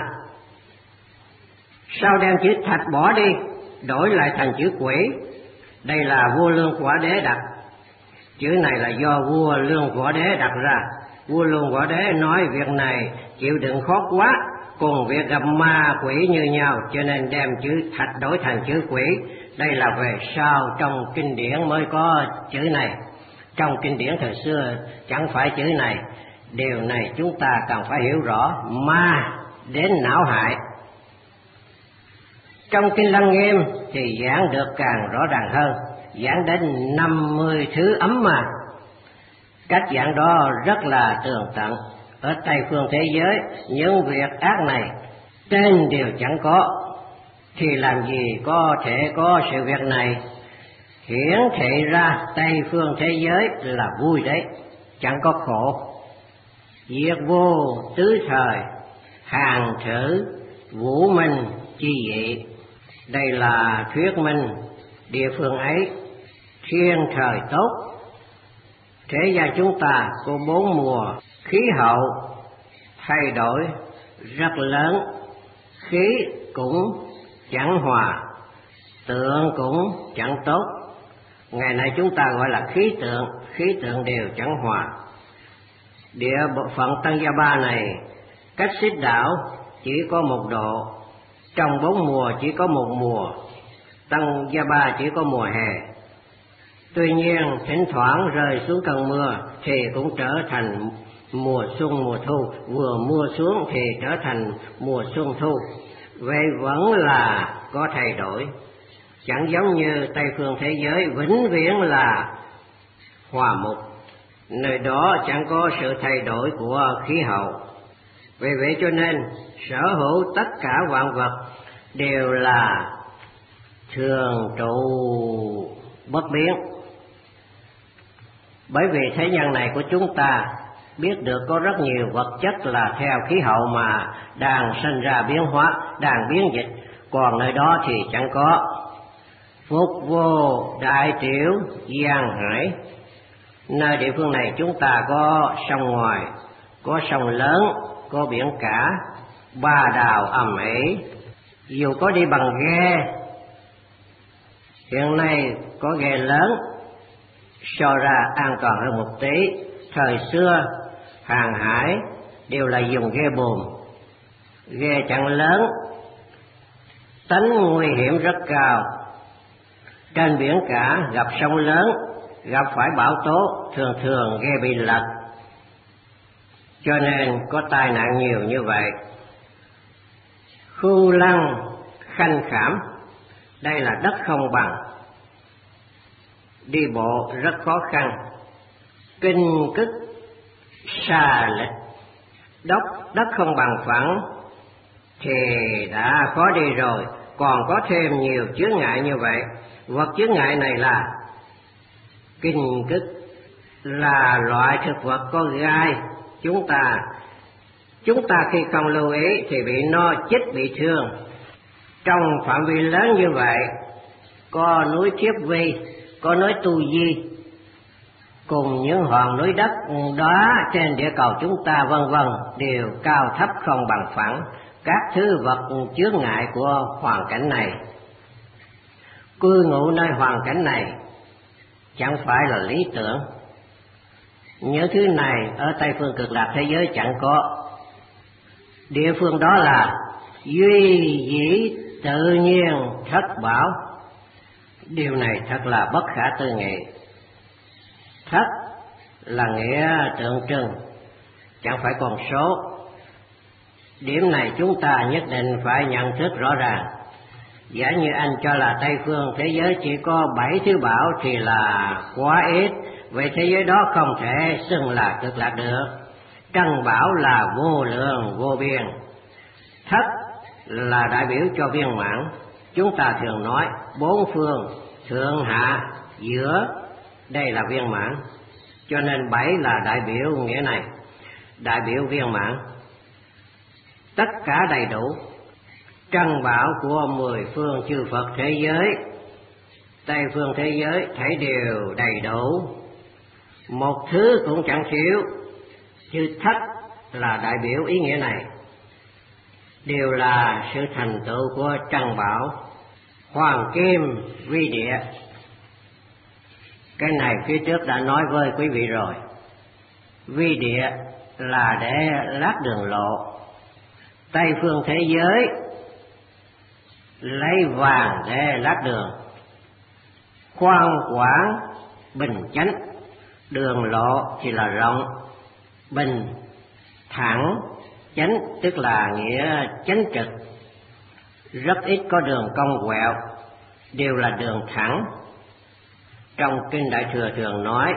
sau đem chữ thạch bỏ đi, đổi lại thành chữ quỷ. Đây là vua Lương Quả Đế đặt. Chữ này là do vua Lương Quả Đế đặt ra. Vua Lương Quả Đế nói việc này chịu đựng khó quá, cùng việc gặp ma quỷ như nhau, cho nên đem chữ thạch đổi thành chữ quỷ. Đây là về sau trong kinh điển mới có chữ này. Trong kinh điển thời xưa chẳng phải chữ này. Điều này chúng ta cần phải hiểu rõ. Ma đến não hại. Trong kinh Lăng Nghiêm thì giảng được càng rõ ràng hơn, giảng đến năm mươi thứ ấm ma. Cách giảng đó rất là tường tận. Ở Tây phương thế giới những việc ác này tên đều chẳng có, thì làm gì có thể có sự việc này. Hiển thị ra Tây phương thế giới là vui đấy, chẳng có khổ. Diệt vô tứ thời, hàng thử vũ minh chi dị. Đây là thuyết minh địa phương ấy thiên thời tốt. Thế gian chúng ta có bốn mùa, khí hậu thay đổi rất lớn, khí cũng chẳng hòa, tượng cũng chẳng tốt. Ngày nay chúng ta gọi là khí tượng, khí tượng đều chẳng hòa. Địa bộ phận Tân Gia Ba này cách xích đảo chỉ có một độ, trong bốn mùa chỉ có một mùa, Tân Gia Ba chỉ có mùa hè. Tuy nhiên thỉnh thoảng rơi xuống cơn mưa thì cũng trở thành mùa xuân mùa thu, vừa mưa xuống thì trở thành mùa xuân thu. Vậy vẫn là có thay đổi, chẳng giống như Tây phương thế giới vĩnh viễn là hòa mục, nơi đó chẳng có sự thay đổi của khí hậu. Vì vậy cho nên sở hữu tất cả vạn vật đều là thường trụ bất biến. Bởi vì thế gian này của chúng ta biết được có rất nhiều vật chất là theo khí hậu mà đang sinh ra biến hóa, đang biến dịch, còn nơi đó thì chẳng có. Phục vô đại triều giang hải, nơi địa phương này chúng ta có sông ngoài, có sông lớn, có biển cả, ba đào ầm ĩ. Dù có đi bằng ghe, hiện nay có ghe lớn so ra an toàn hơn một tí. Thời xưa hàng hải đều là dùng ghe buồm, ghe chặng lớn, tính nguy hiểm rất cao. Trên biển cả gặp sông lớn, gặp phải bão tố, thường thường ghe bị lật, cho nên có tai nạn nhiều như vậy. Khu lăng khanh khảm, đây là đất không bằng, đi bộ rất khó khăn. Kinh cức xa lệch, đốc đất không bằng phẳng thì đã khó đi rồi, còn có thêm nhiều chướng ngại như vậy. Vật chướng ngại này là kinh cức, là loại thực vật có gai. Chúng ta chúng ta khi không lưu ý thì bị nó chích, bị thương. Trong phạm vi lớn như vậy, có núi Thiếp Vi, có núi Tu Di, cùng những hòn núi đất đó trên địa cầu chúng ta vân vân đều cao thấp không bằng phẳng. Các thứ vật chướng ngại của hoàn cảnh này, cư ngụ nơi hoàn cảnh này chẳng phải là lý tưởng. Những thứ này ở Tây phương cực lạc thế giới chẳng có. Địa phương đó là duy dĩ tự nhiên thất bảo. Điều này thật là bất khả tư nghị. Thất là nghĩa tượng trưng, chẳng phải con số. Điểm này chúng ta nhất định phải nhận thức rõ ràng. Giả như anh cho là Tây phương thế giới chỉ có bảy thứ bảo thì là quá ít, vậy thế giới đó không thể xưng là cực lạc được. Trân bảo là vô lượng vô biên. Thất là đại biểu cho viên mãn. Chúng ta thường nói bốn phương, thượng hạ, giữa, đây là viên mãn. Cho nên bảy là đại biểu nghĩa này, đại biểu viên mãn. Tất cả đầy đủ. Trân bảo của mười phương chư Phật thế giới, Tây phương thế giới thấy đều đầy đủ, một thứ cũng chẳng thiếu. Chữ thất là đại biểu ý nghĩa này, đều là sự thành tựu của trân bảo. Hoàng kim vi địa, cái này phía trước đã nói với quý vị rồi. Vi địa là để lát đường lộ. Tây phương thế giới lấy vàng để lát đường. Khoan quảng bình chánh, đường lộ thì là rộng, bình thẳng, chánh tức là nghĩa chánh trực. Rất ít có đường cong quẹo, đều là đường thẳng. Trong kinh Đại Thừa thường nói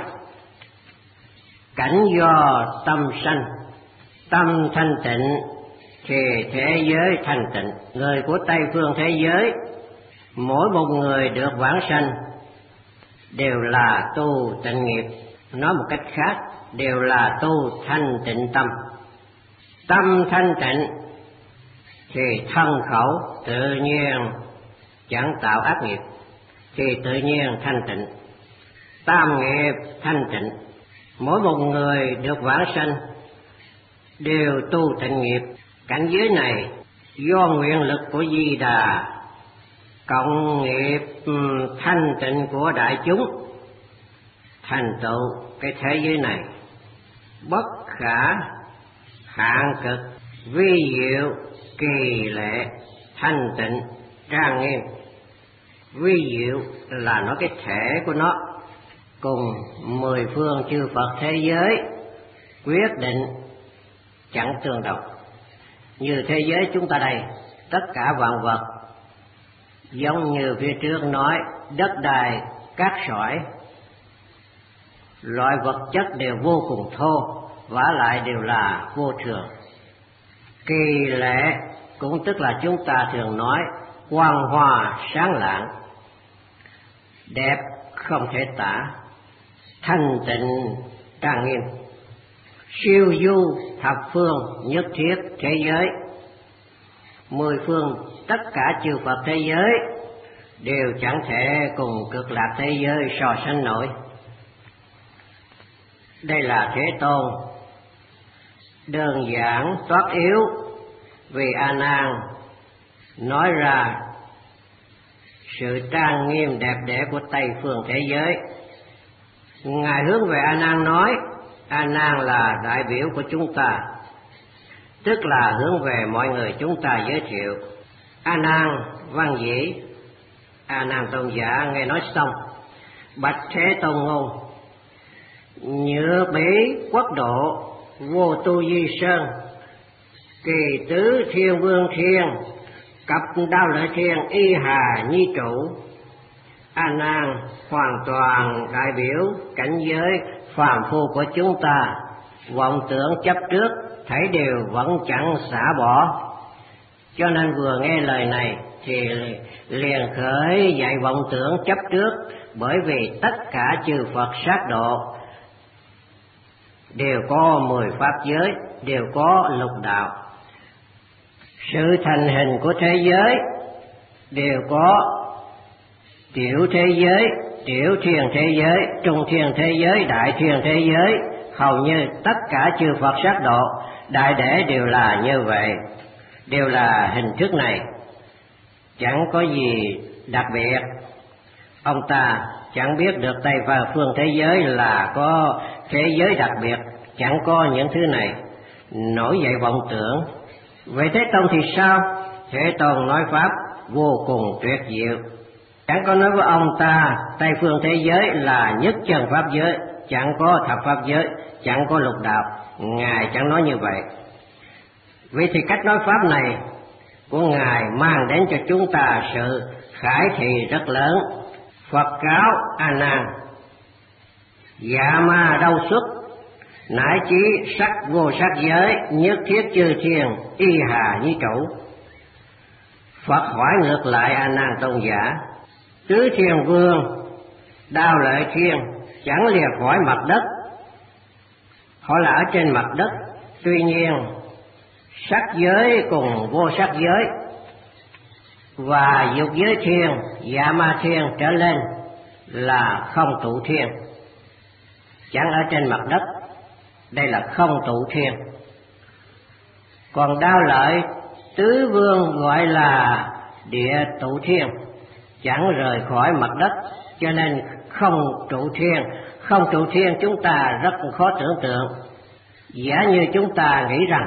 cảnh do tâm sanh, tâm thanh tịnh thì thế giới thanh tịnh. Người của Tây phương thế giới, mỗi một người được vãng sanh đều là tu tịnh nghiệp. Nói một cách khác, đều là tu thanh tịnh tâm. Tâm thanh tịnh thì thân khẩu tự nhiên chẳng tạo ác nghiệp, thì tự nhiên thanh tịnh. Tam nghiệp thanh tịnh, mỗi một người được vãng sanh đều tu tịnh nghiệp. Cảnh giới này do nguyện lực của Di Đà cộng nghiệp thanh tịnh của đại chúng thành tựu cái thế giới này bất khả hạn cực, vi diệu kỳ lệ, thanh tịnh trang nghiêm. Vi diệu là nói cái thể của nó, cùng mười phương chư Phật thế giới quyết định chẳng tương đồng. Như thế giới chúng ta đây, tất cả vạn vật giống như phía trước nói, đất đai, cát sỏi, loại vật chất đều vô cùng thô, vả lại đều là vô thường. Kỳ lệ cũng tức là chúng ta thường nói quang hoa sáng lạng, đẹp không thể tả, thanh tịnh trang nghiêm, siêu du thập phương nhất thiết thế giới. Mười phương tất cả chư Phật thế giới đều chẳng thể cùng cực lạc thế giới so sánh nổi. Đây là Thế Tôn đơn giản toát yếu vì A Nan nói ra sự trang nghiêm đẹp đẽ của Tây phương thế giới. Ngài hướng về A Nan nói, A Nan là đại biểu của chúng ta, tức là hướng về mọi người chúng ta giới thiệu. A Nan văn dĩ, A Nan tôn giả nghe nói xong, bạch Thế Tôn ngôn: Nhược bỉ quốc độ vô tu di sơn, kỳ tứ thiên vương thiên, cập đao lợi thiên y hà nhi trụ. A Nan hoàn toàn đại biểu cảnh giới phàm phu của chúng ta, vọng tưởng chấp trước thảy đều vẫn chẳng xả bỏ. Cho nên vừa nghe lời này thì liền khởi dạy vọng tưởng chấp trước, bởi vì tất cả chư Phật sát độ đều có mười pháp giới, đều có lục đạo. Sự thành hình của thế giới đều có tiểu thế giới, tiểu thiên thế giới, trung thiên thế giới, đại thiên thế giới. Hầu như tất cả chư Phật sát độ đại để đều là như vậy, đều là hình thức này, chẳng có gì đặc biệt. Ông ta chẳng biết được Tây phương thế giới là có thế giới đặc biệt, chẳng có những thứ này, nổi dậy vọng tưởng. Vậy Thế Tôn thì sao? Thế Tôn nói pháp vô cùng tuyệt diệu, chẳng có nói với ông ta Tây phương thế giới là nhất chân pháp giới, chẳng có thập pháp giới, chẳng có lục đạo. Ngài chẳng nói như vậy. Vậy thì cách nói pháp này của Ngài mang đến cho chúng ta sự khải thị rất lớn. Phật cáo A Nan: Dạ ma đâu xuất, nãi chí sắc vô sắc giới, nhất thiết chư thiên y hà nhi trụ. Phật hỏi ngược lại A Nan tôn giả: Tứ thiên vương Đao Lợi Thiên chẳng lìa khỏi mặt đất, họ là ở trên mặt đất, tuy nhiên sắc giới cùng vô sắc giới và dục giới thiên, dạ ma thiên trở lên là không tụ thiên, chẳng ở trên mặt đất, đây là không tụ thiên. Còn Đao Lợi tứ vương gọi là địa tụ thiên, chẳng rời khỏi mặt đất, cho nên không trụ thiên. Không trụ thiên chúng ta rất khó tưởng tượng. Giả như chúng ta nghĩ rằng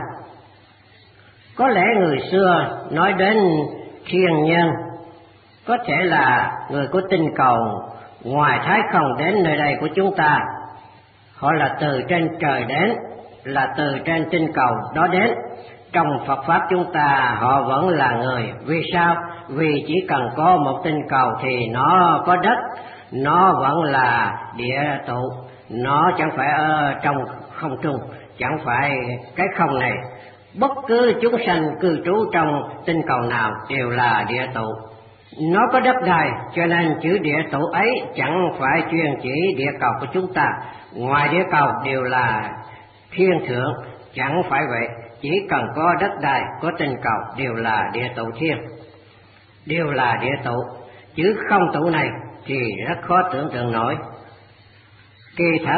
có lẽ người xưa nói đến thiên nhân có thể là người của tinh cầu ngoài thái không đến nơi đây của chúng ta, họ là từ trên trời đến, là từ trên tinh cầu đó đến. Trong Phật pháp chúng ta họ vẫn là người. Vì sao? Vì chỉ cần có một tinh cầu thì nó có đất, nó vẫn là địa tụ, nó chẳng phải ở trong không trung, chẳng phải cái không này. Bất cứ chúng sanh cư trú trong tinh cầu nào đều là địa tụ. Nó có đất đai, cho nên chữ địa tụ ấy chẳng phải chuyên chỉ địa cầu của chúng ta. Ngoài địa cầu đều là thiên thượng, chẳng phải vậy. Chỉ cần có đất đai, có tinh cầu đều là địa tụ thiên, đều là địa tụ. Chữ không tụ này thì rất khó tưởng tượng nổi. Kỳ thật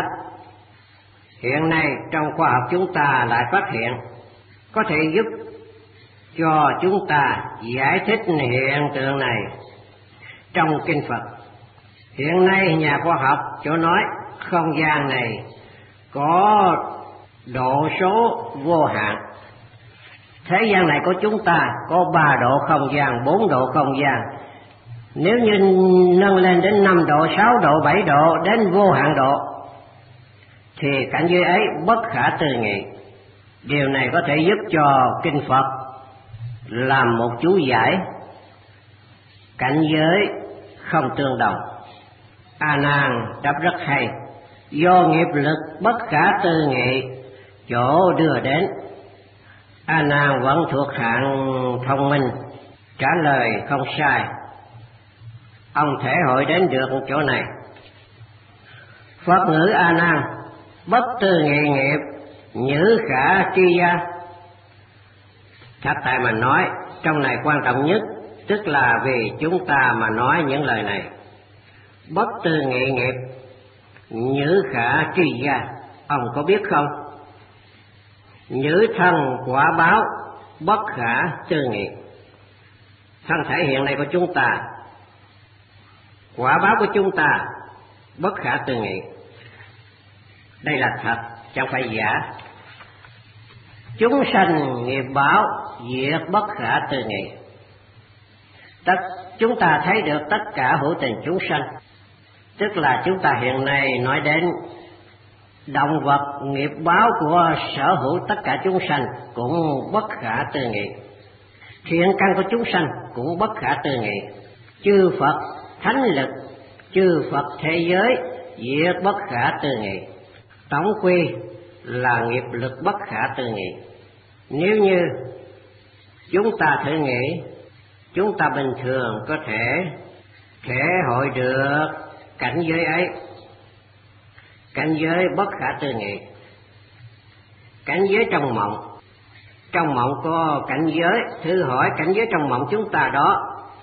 hiện nay trong khoa học chúng ta lại phát hiện có thể giúp cho chúng ta giải thích hiện tượng này trong kinh Phật. Hiện nay nhà khoa học cho nói không gian này có độ số vô hạn. Thế gian này của chúng ta có ba độ không gian, bốn độ không gian. Nếu như nâng lên đến năm độ, sáu độ, bảy độ, đến vô hạn độ, thì cảnh giới ấy bất khả tư nghị. Điều này có thể giúp cho kinh Phật làm một chú giải cảnh giới không tương đồng. A Nan đáp rất hay: do nghiệp lực bất khả tư nghị chỗ đưa đến. A Nan vẫn thuộc hạng thông minh, trả lời không sai. Ông thể hội đến được chỗ này. Phật ngữ A Nan: bất tư nghị nghiệp, nhữ khả tri gia. Thật tại mà nói, trong này quan trọng nhất tức là vì chúng ta mà nói những lời này. Bất tư nghị nghiệp, nhữ khả tri gia, ông có biết không? Nhữ thân quả báo, bất khả tư nghị. Thân thể hiện nay của chúng ta, quả báo của chúng ta, bất khả tư nghị. Đây là thật, chẳng phải giả. Chúng sanh nghiệp báo, diệt bất khả tư nghị. Tất chúng ta thấy được tất cả hữu tình chúng sanh, tức là chúng ta hiện nay nói đến động vật, nghiệp báo của sở hữu tất cả chúng sanh cũng bất khả tư nghị. Thiện căn của chúng sanh cũng bất khả tư nghị. Chư Phật thánh lực, chư Phật thế giới diệt bất khả tư nghị. Tổng quy là nghiệp lực bất khả tư nghị. Nếu như chúng ta thử nghĩ, chúng ta bình thường có thể thể hội được cảnh giới ấy, cảnh giới bất khả tư nghị. Cảnh giới trong mộng, trong mộng có cảnh giới, thử hỏi cảnh giới trong mộng chúng ta đó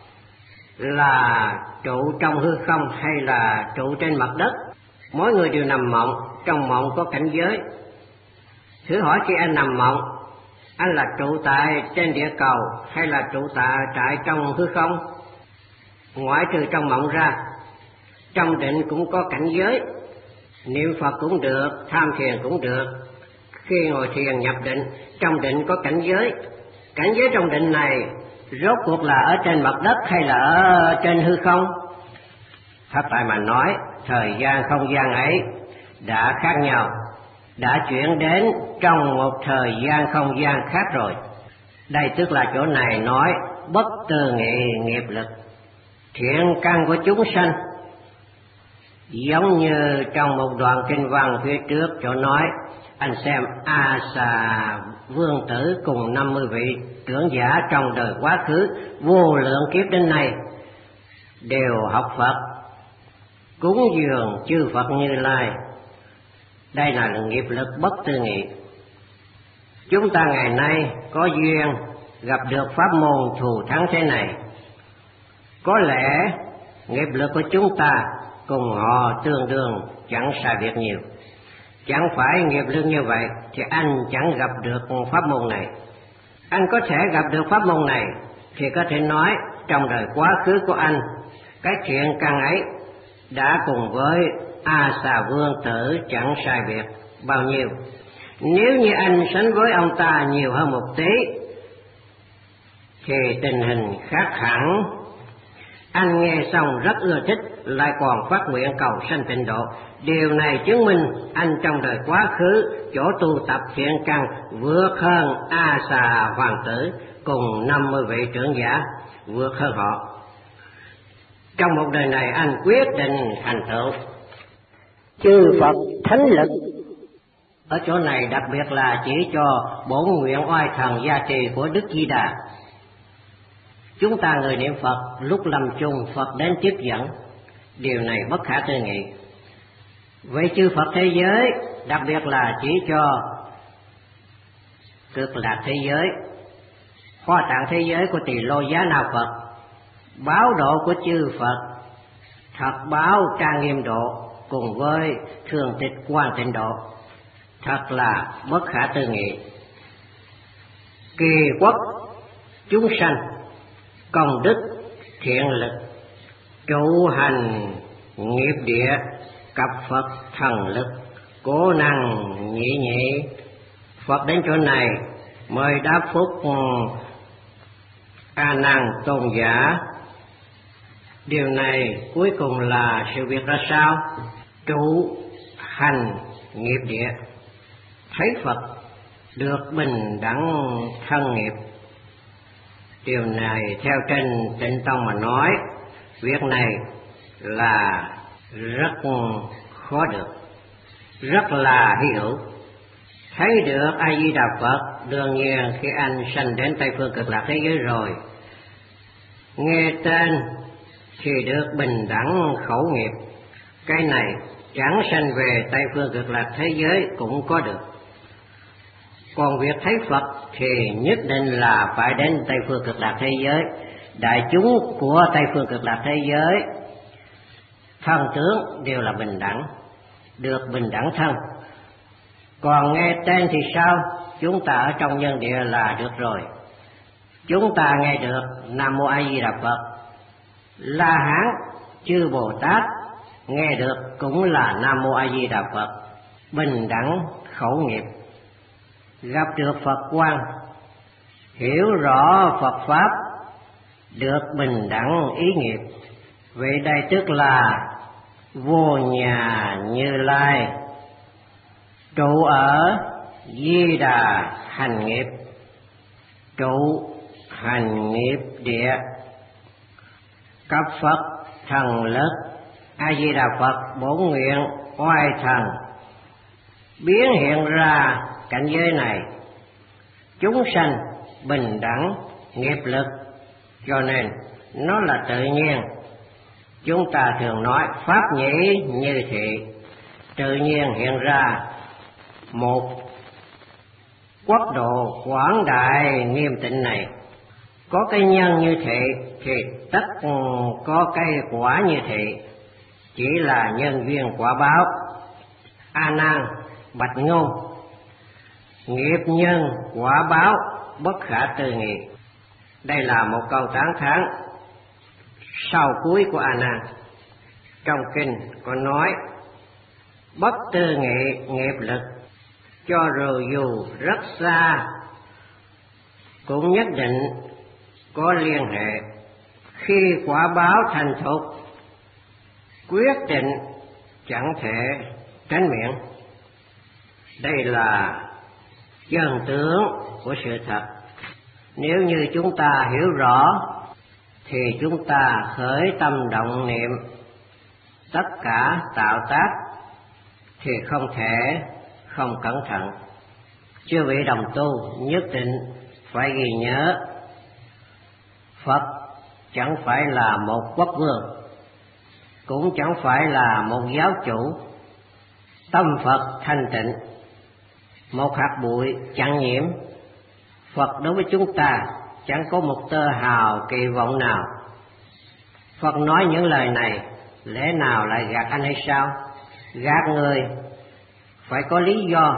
là trụ trong hư không hay là trụ trên mặt đất? Mỗi người đều nằm mộng, trong mộng có cảnh giới. Thử hỏi khi anh nằm mộng, anh là trụ tại trên địa cầu hay là trụ tại trại trong hư không? Ngoại trừ trong mộng ra, trong định cũng có cảnh giới. Niệm Phật cũng được, tham thiền cũng được. Khi ngồi thiền nhập định, trong định có cảnh giới. Cảnh giới trong định này rốt cuộc là ở trên mặt đất hay là ở trên hư không? Thật tại mà nói, thời gian không gian ấy đã khác nhau, đã chuyển đến trong một thời gian không gian khác rồi. Đây tức là chỗ này nói bất tư nghị nghiệp lực. Thiện căn của chúng sanh giống như trong một đoạn kinh văn phía trước chỗ nói, anh xem A Xà Vương Tử cùng năm mươi vị trưởng giả trong đời quá khứ vô lượng kiếp đến nay đều học Phật, cúng dường chư Phật Như Lai. Đây là nghiệp lực bất tư nghị. Chúng ta ngày nay có duyên gặp được pháp môn thù thắng thế này, có lẽ nghiệp lực của chúng ta cùng họ tương đương, chẳng sai biệt nhiều. Chẳng phải nghiệp lực như vậy thì anh chẳng gặp được pháp môn này. Anh có thể gặp được pháp môn này thì có thể nói trong đời quá khứ của anh, cái thiện căn ấy đã cùng với A Xà Vương Tử chẳng sai biệt bao nhiêu. Nếu như anh sánh với ông ta nhiều hơn một tí thì tình hình khác hẳn. Anh nghe xong rất ưa thích, lại còn phát nguyện cầu sanh tịnh độ. Điều này chứng minh anh trong đời quá khứ chỗ tu tập thiện căn vượt hơn A Xà Hoàng Tử cùng năm mươi vị trưởng giả, vượt hơn họ. Trong một đời này anh quyết định thành tựu. Chư Phật thánh lực ở chỗ này đặc biệt là chỉ cho bổn nguyện oai thần gia trì của Đức Di Đà. Chúng ta người niệm Phật lúc lâm chung Phật đến tiếp dẫn, điều này bất khả tư nghị. Vậy chư Phật thế giới đặc biệt là chỉ cho cực lạc thế giới, Hoa Tạng thế giới của Tỳ Lô Giá Na Phật, báo độ của chư Phật, thật báo trang nghiêm độ cùng với thường tịch quan tịnh độ, thật là bất khả tư nghị. Kỳ quốc chúng sanh, công đức thiện lực, trụ hành nghiệp địa, cập Phật thần lực, cố năng nhị nhị. Phật đến chỗ này mời đáp phúc A Nan tôn giả. Điều này cuối cùng là sự việc ra sao? Trụ hành nghiệp địa. Thấy Phật được bình đẳng thân nghiệp. Điều này theo trên Tịnh Tông mà nói, việc này là rất khó được, rất là hy hữu. Thấy được A Di Đà Phật, đương nhiên khi anh sanh đến Tây Phương Cực Lạc thế giới rồi, nghe tên thì được bình đẳng khẩu nghiệp. Cái này chẳng sanh về Tây Phương Cực Lạc thế giới cũng có được. Còn việc thấy Phật thì nhất định là phải đến Tây Phương Cực Lạc thế giới. Đại chúng của Tây Phương Cực Lạc thế giới, thân tướng đều là bình đẳng, được bình đẳng thân. Còn nghe tên thì sao? Chúng ta ở trong nhân địa là được rồi. Chúng ta nghe được Nam Mô A Di Đà Phật, La Hán chư Bồ Tát nghe được cũng là Nam Mô A Di Đà Phật, bình đẳng khẩu nghiệp. Gặp được Phật quang, hiểu rõ Phật pháp, được bình đẳng ý nghiệp. Vậy đây tức là vô nhà Như Lai trụ ở Di Đà hành nghiệp, trụ hành nghiệp địa. Cấp Phật thần lực A Di Đà Phật bổn nguyện oai thần biến hiện ra cảnh giới này, chúng sanh bình đẳng nghiệp lực, cho nên nó là tự nhiên. Chúng ta thường nói pháp nhĩ như thị, tự nhiên hiện ra một quốc độ quảng đại nghiêm tịnh này. Có cái nhân như thị thì tất có cái quả như thị, chỉ là nhân duyên quả báo. A Nan bạch ngôn, nghiệp nhân quả báo bất khả tư nghị. Đây là một câu tán thán sau cuối của A Nan. Trong kinh có nói bất tư nghị nghiệp lực, cho dù rất xa cũng nhất định có liên hệ. Khi quả báo thành thục, quyết định chẳng thể tránh miệng. Đây là chân tướng của sự thật. Nếu như chúng ta hiểu rõ thì chúng ta khởi tâm động niệm, tất cả tạo tác thì không thể không cẩn thận. Chư vị đồng tu nhất định phải ghi nhớ, Phật chẳng phải là một quốc vương, cũng chẳng phải là một giáo chủ. Tâm Phật thanh tịnh, một hạt bụi chẳng nhiễm. Phật đối với chúng ta chẳng có một tơ hào kỳ vọng nào. Phật nói những lời này lẽ nào lại gạt anh hay sao? Gạt người phải có lý do,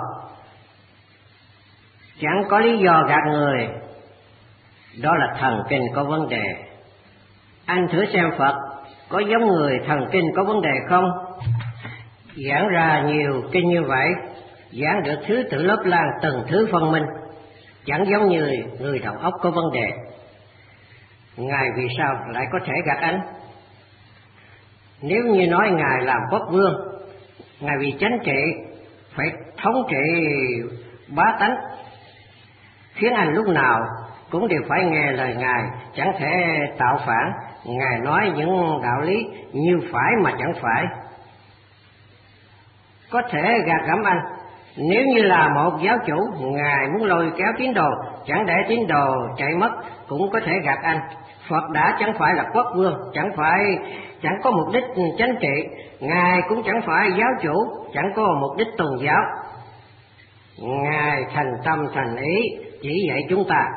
chẳng có lý do gạt người, đó là thần kinh có vấn đề. Anh thử xem Phật có giống người thần kinh có vấn đề không? Giảng ra nhiều kinh như vậy, giảng được thứ tự lớp lan từng thứ phân minh, chẳng giống như người đầu óc có vấn đề. Ngài vì sao lại có thể gạt anh? Nếu như nói Ngài làm quốc vương, Ngài vì chánh trị phải thống trị bá tánh, khiến anh lúc nào cũng đều phải nghe lời Ngài, chẳng thể tạo phản. Ngài nói những đạo lý như phải mà chẳng phải, có thể gạt gẫm anh. Nếu như là một giáo chủ, Ngài muốn lôi kéo tín đồ, chẳng để tín đồ chạy mất, cũng có thể gạt anh. Phật đã chẳng phải là quốc vương, chẳng phải chẳng có mục đích chánh trị. Ngài cũng chẳng phải giáo chủ, chẳng có mục đích tôn giáo. Ngài thành tâm thành ý chỉ dạy chúng ta.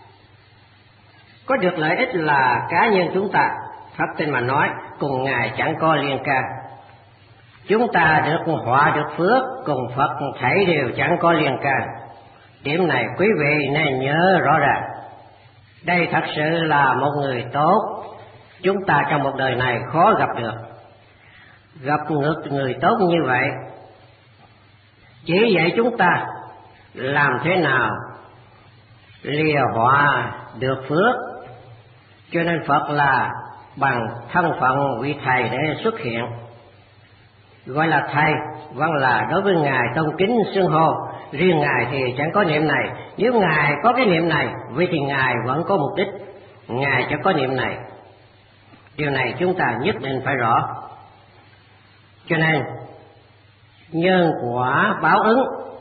Có được lợi ích là cá nhân chúng ta, pháp tinh mà nói cùng Ngài chẳng có liên can. Chúng ta được họa được phước cùng Phật thảy đều chẳng có liên can. Điểm này quý vị nên nhớ rõ ràng. Đây thật sự là một người tốt, chúng ta trong một đời này khó gặp được. Gặp ngược người tốt như vậy, chỉ dạy chúng ta làm thế nào lìa họa được phước. Cho nên Phật là bằng thân phận vị thầy để xuất hiện, gọi là thầy vẫn là đối với Ngài tôn kính xưng hô, riêng Ngài thì chẳng có niệm này. Nếu Ngài có cái niệm này, vậy thì Ngài vẫn có mục đích, Ngài chẳng có niệm này. Điều này chúng ta nhất định phải rõ. Cho nên nhân quả báo ứng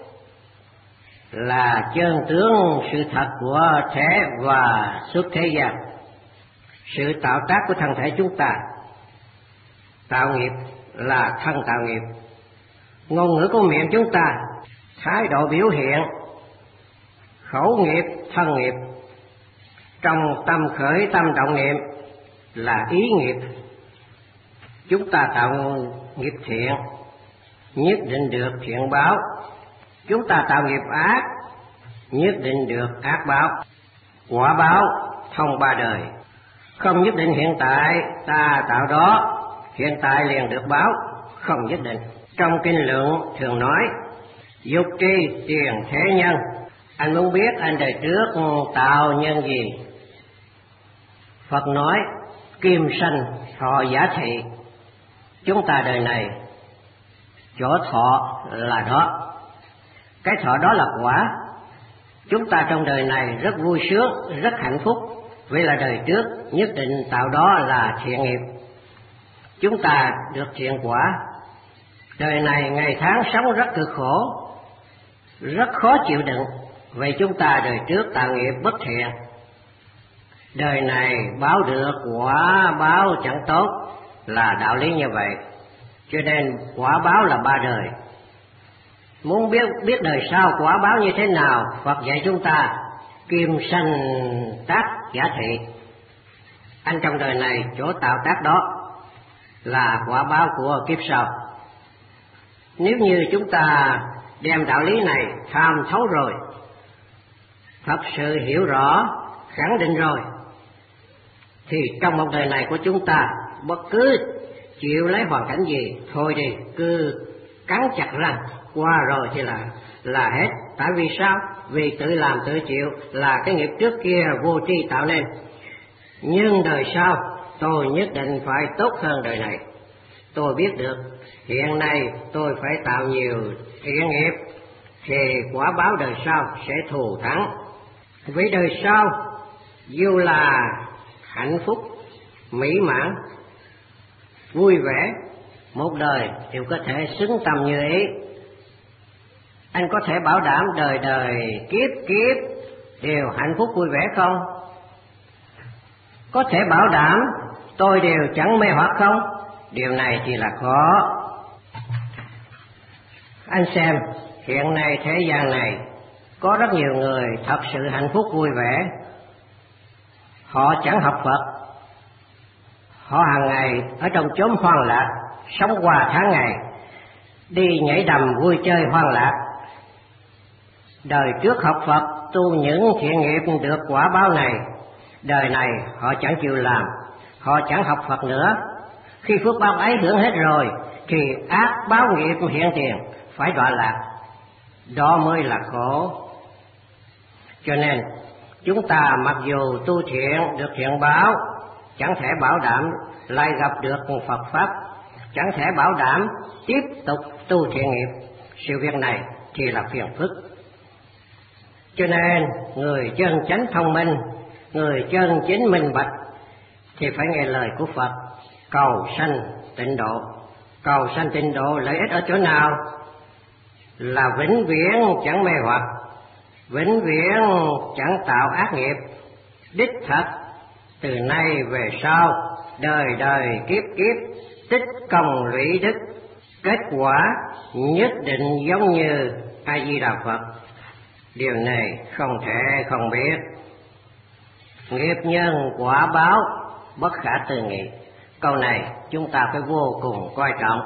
là chân tướng sự thật của thể và suốt thế gian. Sự tạo tác của thân thể chúng ta, tạo nghiệp là thân tạo nghiệp. Ngôn ngữ của miệng chúng ta, thái độ biểu hiện, khẩu nghiệp, thân nghiệp. Trong tâm khởi tâm động niệm là ý nghiệp. Chúng ta tạo nghiệp thiện, nhất định được thiện báo. Chúng ta tạo nghiệp ác, nhất định được ác báo. Quả báo thông ba đời, không nhất định hiện tại ta tạo đó, hiện tại liền được báo, không nhất định. Trong kinh luận thường nói, dục tri tiền thế nhân. Anh muốn biết anh đời trước tạo nhân gì? Phật nói, kim sanh thọ giả thị. Chúng ta đời này, chỗ thọ là đó. Cái thọ đó là quả. Chúng ta trong đời này rất vui sướng, rất hạnh phúc. Vì là đời trước nhất định tạo đó là thiện nghiệp. Chúng ta được thiện quả. Đời này ngày tháng sống rất cực khổ, rất khó chịu đựng. Vậy chúng ta đời trước tạo nghiệp bất thiện, đời này báo được quả báo chẳng tốt, là đạo lý như vậy. Cho nên quả báo là ba đời. Muốn biết biết đời sau quả báo như thế nào, Phật dạy chúng ta kim sanh tác giả thị. Anh trong đời này chỗ tạo tác đó là quả báo của kiếp sau. Nếu như chúng ta đem đạo lý này tham thấu rồi, thật sự hiểu rõ, khẳng định rồi, thì trong một đời này của chúng ta, bất cứ chịu lấy hoàn cảnh gì, thôi đi, cứ cắn chặt răng, qua rồi thì là là hết. Tại vì sao? Vì tự làm tự chịu, là cái nghiệp trước kia vô tri tạo nên. Nhưng đời sau tôi nhất định phải tốt hơn đời này. Tôi biết được hiện nay tôi phải tạo nhiều thiện nghiệp, thì quả báo đời sau sẽ thù thắng. Vì đời sau dù là hạnh phúc, mỹ mãn, vui vẻ, một đời đều có thể xứng tầm như ý. Anh có thể bảo đảm đời đời kiếp kiếp đều hạnh phúc vui vẻ không? Có thể bảo đảm tôi đều chẳng mê hoặc không? Điều này thì là khó. Anh xem, hiện nay thế gian này có rất nhiều người thật sự hạnh phúc vui vẻ. Họ chẳng học Phật, họ hàng ngày ở trong chốn hoang lạc, sống qua tháng ngày, đi nhảy đầm vui chơi hoang lạc. Đời trước học Phật, tu những thiện nghiệp được quả báo này, đời này họ chẳng chịu làm, họ chẳng học Phật nữa. Khi phước báo ấy hưởng hết rồi, thì ác báo nghiệp hiện tiền, phải đọa lạc. Đó mới là khổ. Cho nên chúng ta mặc dù tu thiện được thiện báo, chẳng thể bảo đảm lại gặp được Phật Pháp, chẳng thể bảo đảm tiếp tục tu thiện nghiệp. Sự việc này thì là phiền phức. Cho nên người chân chánh thông minh, người chân chính minh bạch thì phải nghe lời của Phật, cầu sanh tịnh độ. Cầu sanh tịnh độ lợi ích ở chỗ nào? Là vĩnh viễn chẳng mê hoặc, vĩnh viễn chẳng tạo ác nghiệp. Đích thật từ nay về sau, đời đời kiếp kiếp tích công lũy đức, kết quả nhất định giống như A Di Đà Phật. Điều này không thể không biết. Nghiệp nhân quả báo bất khả tư nghị. Câu này chúng ta phải vô cùng coi trọng.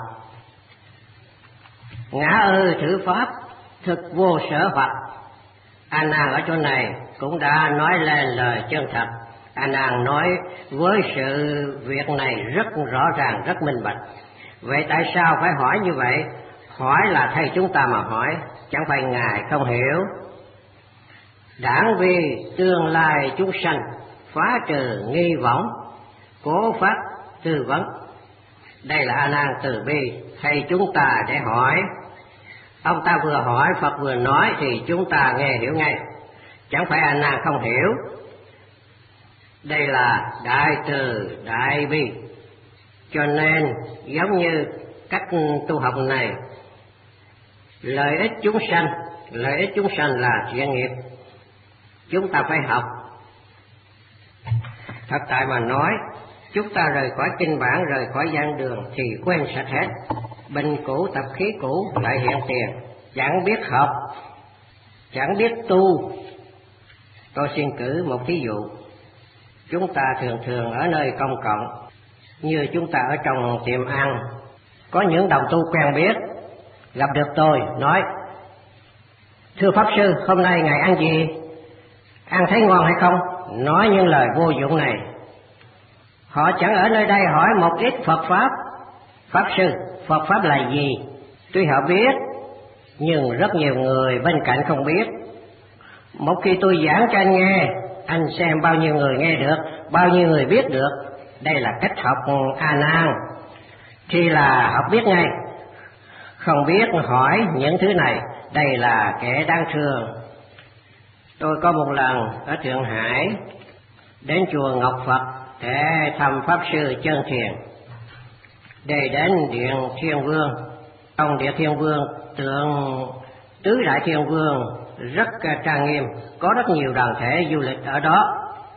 Ngã ư thử pháp, thực vô sở hoặc. A Nan ở chỗ này cũng đã nói lên lời chân thật. A Nan nói với sự việc này rất rõ ràng, rất minh bạch. Vậy tại sao phải hỏi như vậy? Hỏi là thầy chúng ta mà hỏi, chẳng phải Ngài không hiểu. Đảng vì tương lai chúng sanh, phá trừ nghi võng, cố phát tư vấn. Đây là A Nan từ bi hay chúng ta để hỏi? Ông ta vừa hỏi, Phật vừa nói thì chúng ta nghe hiểu ngay. Chẳng phải A Nan không hiểu. Đây là đại từ đại bi. Cho nên giống như cách tu học này, lợi ích chúng sanh, lợi ích chúng sanh là chuyện nghiệp, chúng ta phải học. Thật tại mà nói, chúng ta rời khỏi kinh bản, rời khỏi giảng đường thì quên sạch hết. Bệnh cũ tập khí cũ lại hiện tiền, chẳng biết học, chẳng biết tu. Tôi xin cử một thí dụ. Chúng ta thường thường ở nơi công cộng, như chúng ta ở trong tiệm ăn, có những đồng tu quen biết gặp được tôi nói: thưa Pháp Sư, hôm nay ngài ăn gì? Ăn thấy ngon hay không? Nói những lời vô dụng này. Họ chẳng ở nơi đây hỏi một ít Phật Pháp. Pháp Sư, Phật Pháp là gì? Tuy họ biết, nhưng rất nhiều người bên cạnh không biết. Một khi tôi giảng cho anh nghe, anh xem bao nhiêu người nghe được, bao nhiêu người biết được. Đây là cách học A Nan. Khi là học biết ngay, không biết hỏi những thứ này, đây là kẻ đáng thương. Tôi có một lần ở Thượng Hải đến chùa Ngọc Phật để thăm Pháp Sư Chân Thiền. Để đến Điện Thiên Vương. Trong Điện Thiên Vương, tượng Tứ Đại Thiên Vương rất trang nghiêm, có rất nhiều đoàn thể du lịch ở đó.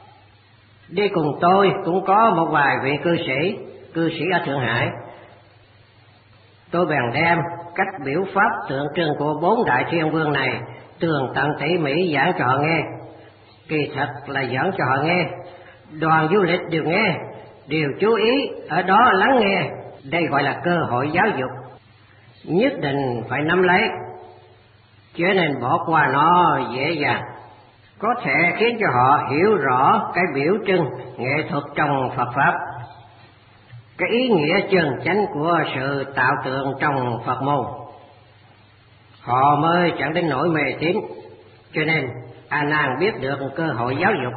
Đi cùng tôi cũng có một vài vị cư sĩ, cư sĩ ở Thượng Hải. Tôi bèn đem cách biểu pháp tượng trưng của bốn Đại Thiên Vương này tường tận tỉ mỉ giảng cho họ nghe. Kỳ thật là giảng cho họ nghe. Đoàn du lịch đều nghe, đều chú ý ở đó lắng nghe. Đây gọi là cơ hội giáo dục, nhất định phải nắm lấy, chứ nên bỏ qua nó dễ dàng. Có thể khiến cho họ hiểu rõ cái biểu trưng nghệ thuật trong Phật Pháp, cái ý nghĩa chân chánh của sự tạo tượng trong Phật môn. Họ mới chẳng đến nỗi mê tín. Cho nên A Nan biết được cơ hội giáo dục,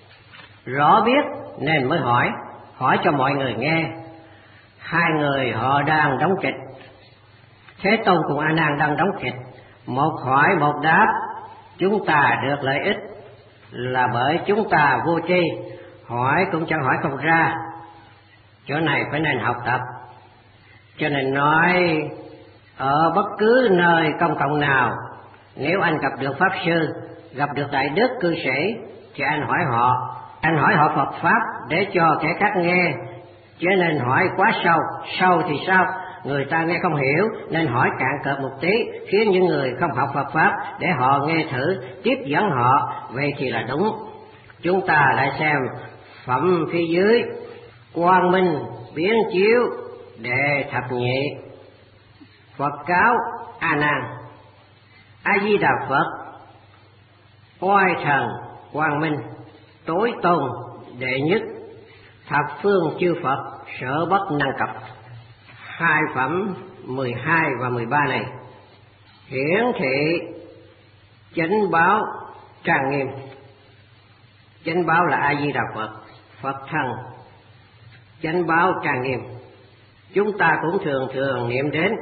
rõ biết nên mới hỏi, hỏi cho mọi người nghe. Hai người họ đang đóng kịch, Thế Tôn cùng A Nan đang đóng kịch, một hỏi một đáp. Chúng ta được lợi ích là bởi chúng ta vô tri, hỏi cũng chẳng hỏi không ra. Chỗ này phải nên học tập. Cho nên nói, ở bất cứ nơi công cộng nào, nếu anh gặp được Pháp Sư, gặp được Đại Đức cư sĩ, thì anh hỏi họ, anh hỏi họ Phật Pháp để cho kẻ khác nghe, chứ nên hỏi quá sâu. Sâu thì sao? Người ta nghe không hiểu, nên hỏi cạn cợt một tí, khiến những người không học Phật Pháp để họ nghe thử, tiếp dẫn họ, vậy thì là đúng. Chúng ta lại xem phẩm phía dưới: quang minh biến chiếu đệ thập nhị. Phật cáo A Nan: A Di Đà Phật, oai thần quang minh, tối tôn đệ nhất, thập phương chư Phật sở bất năng cập. Hai phẩm mười hai và mười ba này hiển thị chánh báo trang nghiêm. Chánh báo là A Di Đà Phật, Phật thân. Chánh báo trang nghiêm chúng ta cũng thường thường niệm đến.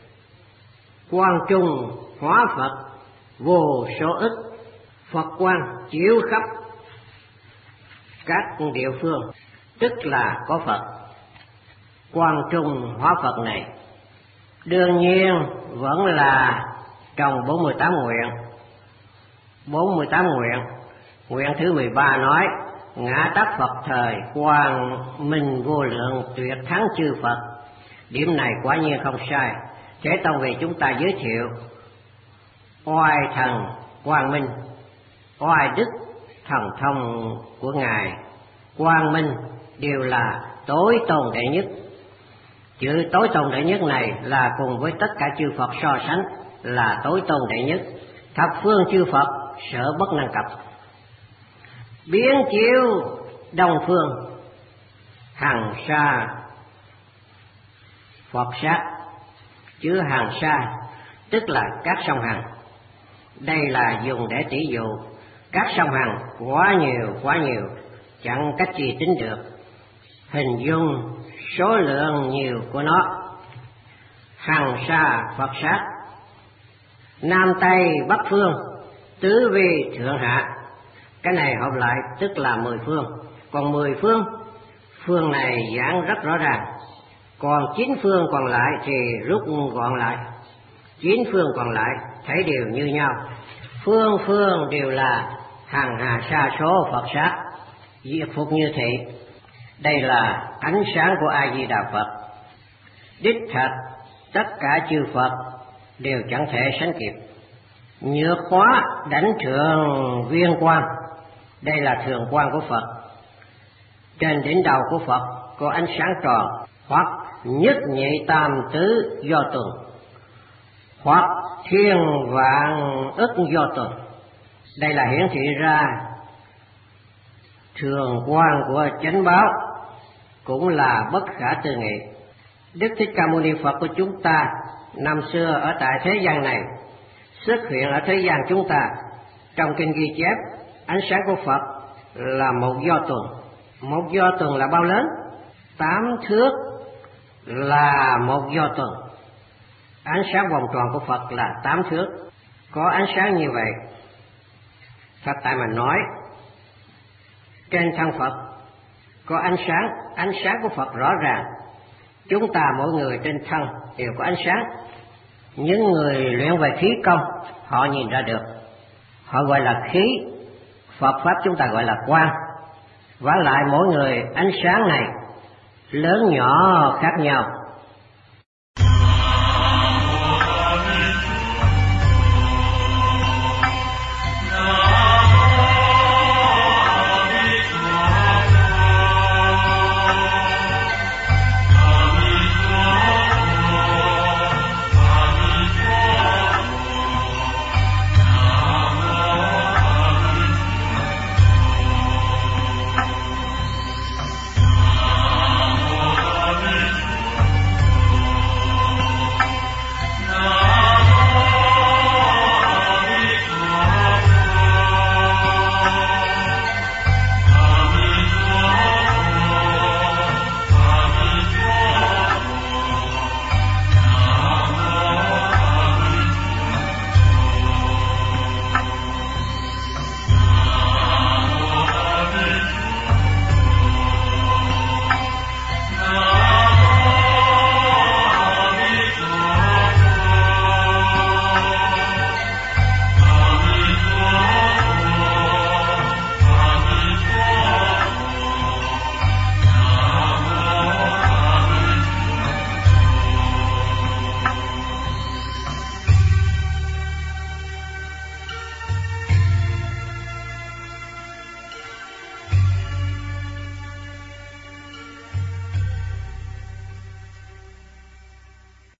Quang trung hóa Phật vô số ức, Phật quang chiếu khắp các địa phương, tức là có Phật. Quang trung hóa Phật này đương nhiên vẫn là trong bốn mươi tám nguyện. bốn mươi tám nguyện. Nguyện thứ mười ba nói: ngã tắc Phật thời, quang minh vô lượng, tuyệt thắng chư Phật. Điểm này quả nhiên không sai. Thế Tông về chúng ta giới thiệu oai thần quang minh, oai đức thần thông của Ngài, quang minh đều là tối tôn đệ nhất. Chữ tối tôn đệ nhất này là cùng với tất cả chư Phật so sánh là tối tôn đệ nhất. Thập phương chư Phật sở bất năng cập. Biến chiếu đông phương, hằng sa Phật sát. Chữ hằng sa tức là các sông Hằng. Đây là dùng để tỉ dụ các sông Hằng quá nhiều quá nhiều, chẳng cách gì tính được, hình dung số lượng nhiều của nó. hằng sa Phật sát, Nam Tây Bắc Phương, tứ vi thượng hạ. Cái này hợp lại tức là mười phương. Còn mười phương, phương này giảng rất rõ ràng, còn chín phương còn lại thì rút gọn lại. Chín phương còn lại thấy đều như nhau, phương phương đều là hằng hà sa số Phật sát, diệt phục như thị. Đây là ánh sáng của A Di Đà Phật. Đích thật tất cả chư Phật đều chẳng thể sánh kịp. Nhược hóa đảnh thượng viên quang, đây là thường quang của Phật. Trên đỉnh đầu của Phật có ánh sáng tròn, hoặc nhất nhị tam tứ do tuần, hoặc thiên vạn ức do tuần. Đây là hiển thị ra thường quang của chánh báo, cũng là bất khả tư nghị. Đức Thích Ca Mâu Ni Phật của chúng ta năm xưa ở tại thế gian này, xuất hiện ở thế gian chúng ta. Trong kinh ghi chép ánh sáng của Phật là một do tuần. Một do tuần là bao lớn? Tám thước là một do tuần. Ánh sáng vòng tròn của Phật là tám thước. Có ánh sáng như vậy, thật tại mình nói, trên thân Phật có ánh sáng. Ánh sáng của Phật rõ ràng. Chúng ta mỗi người trên thân đều có ánh sáng. Những người luyện về khí công, họ nhìn ra được, họ gọi là khí. Phật pháp chúng ta gọi là quang. Vả lại mỗi người ánh sáng này lớn nhỏ khác nhau.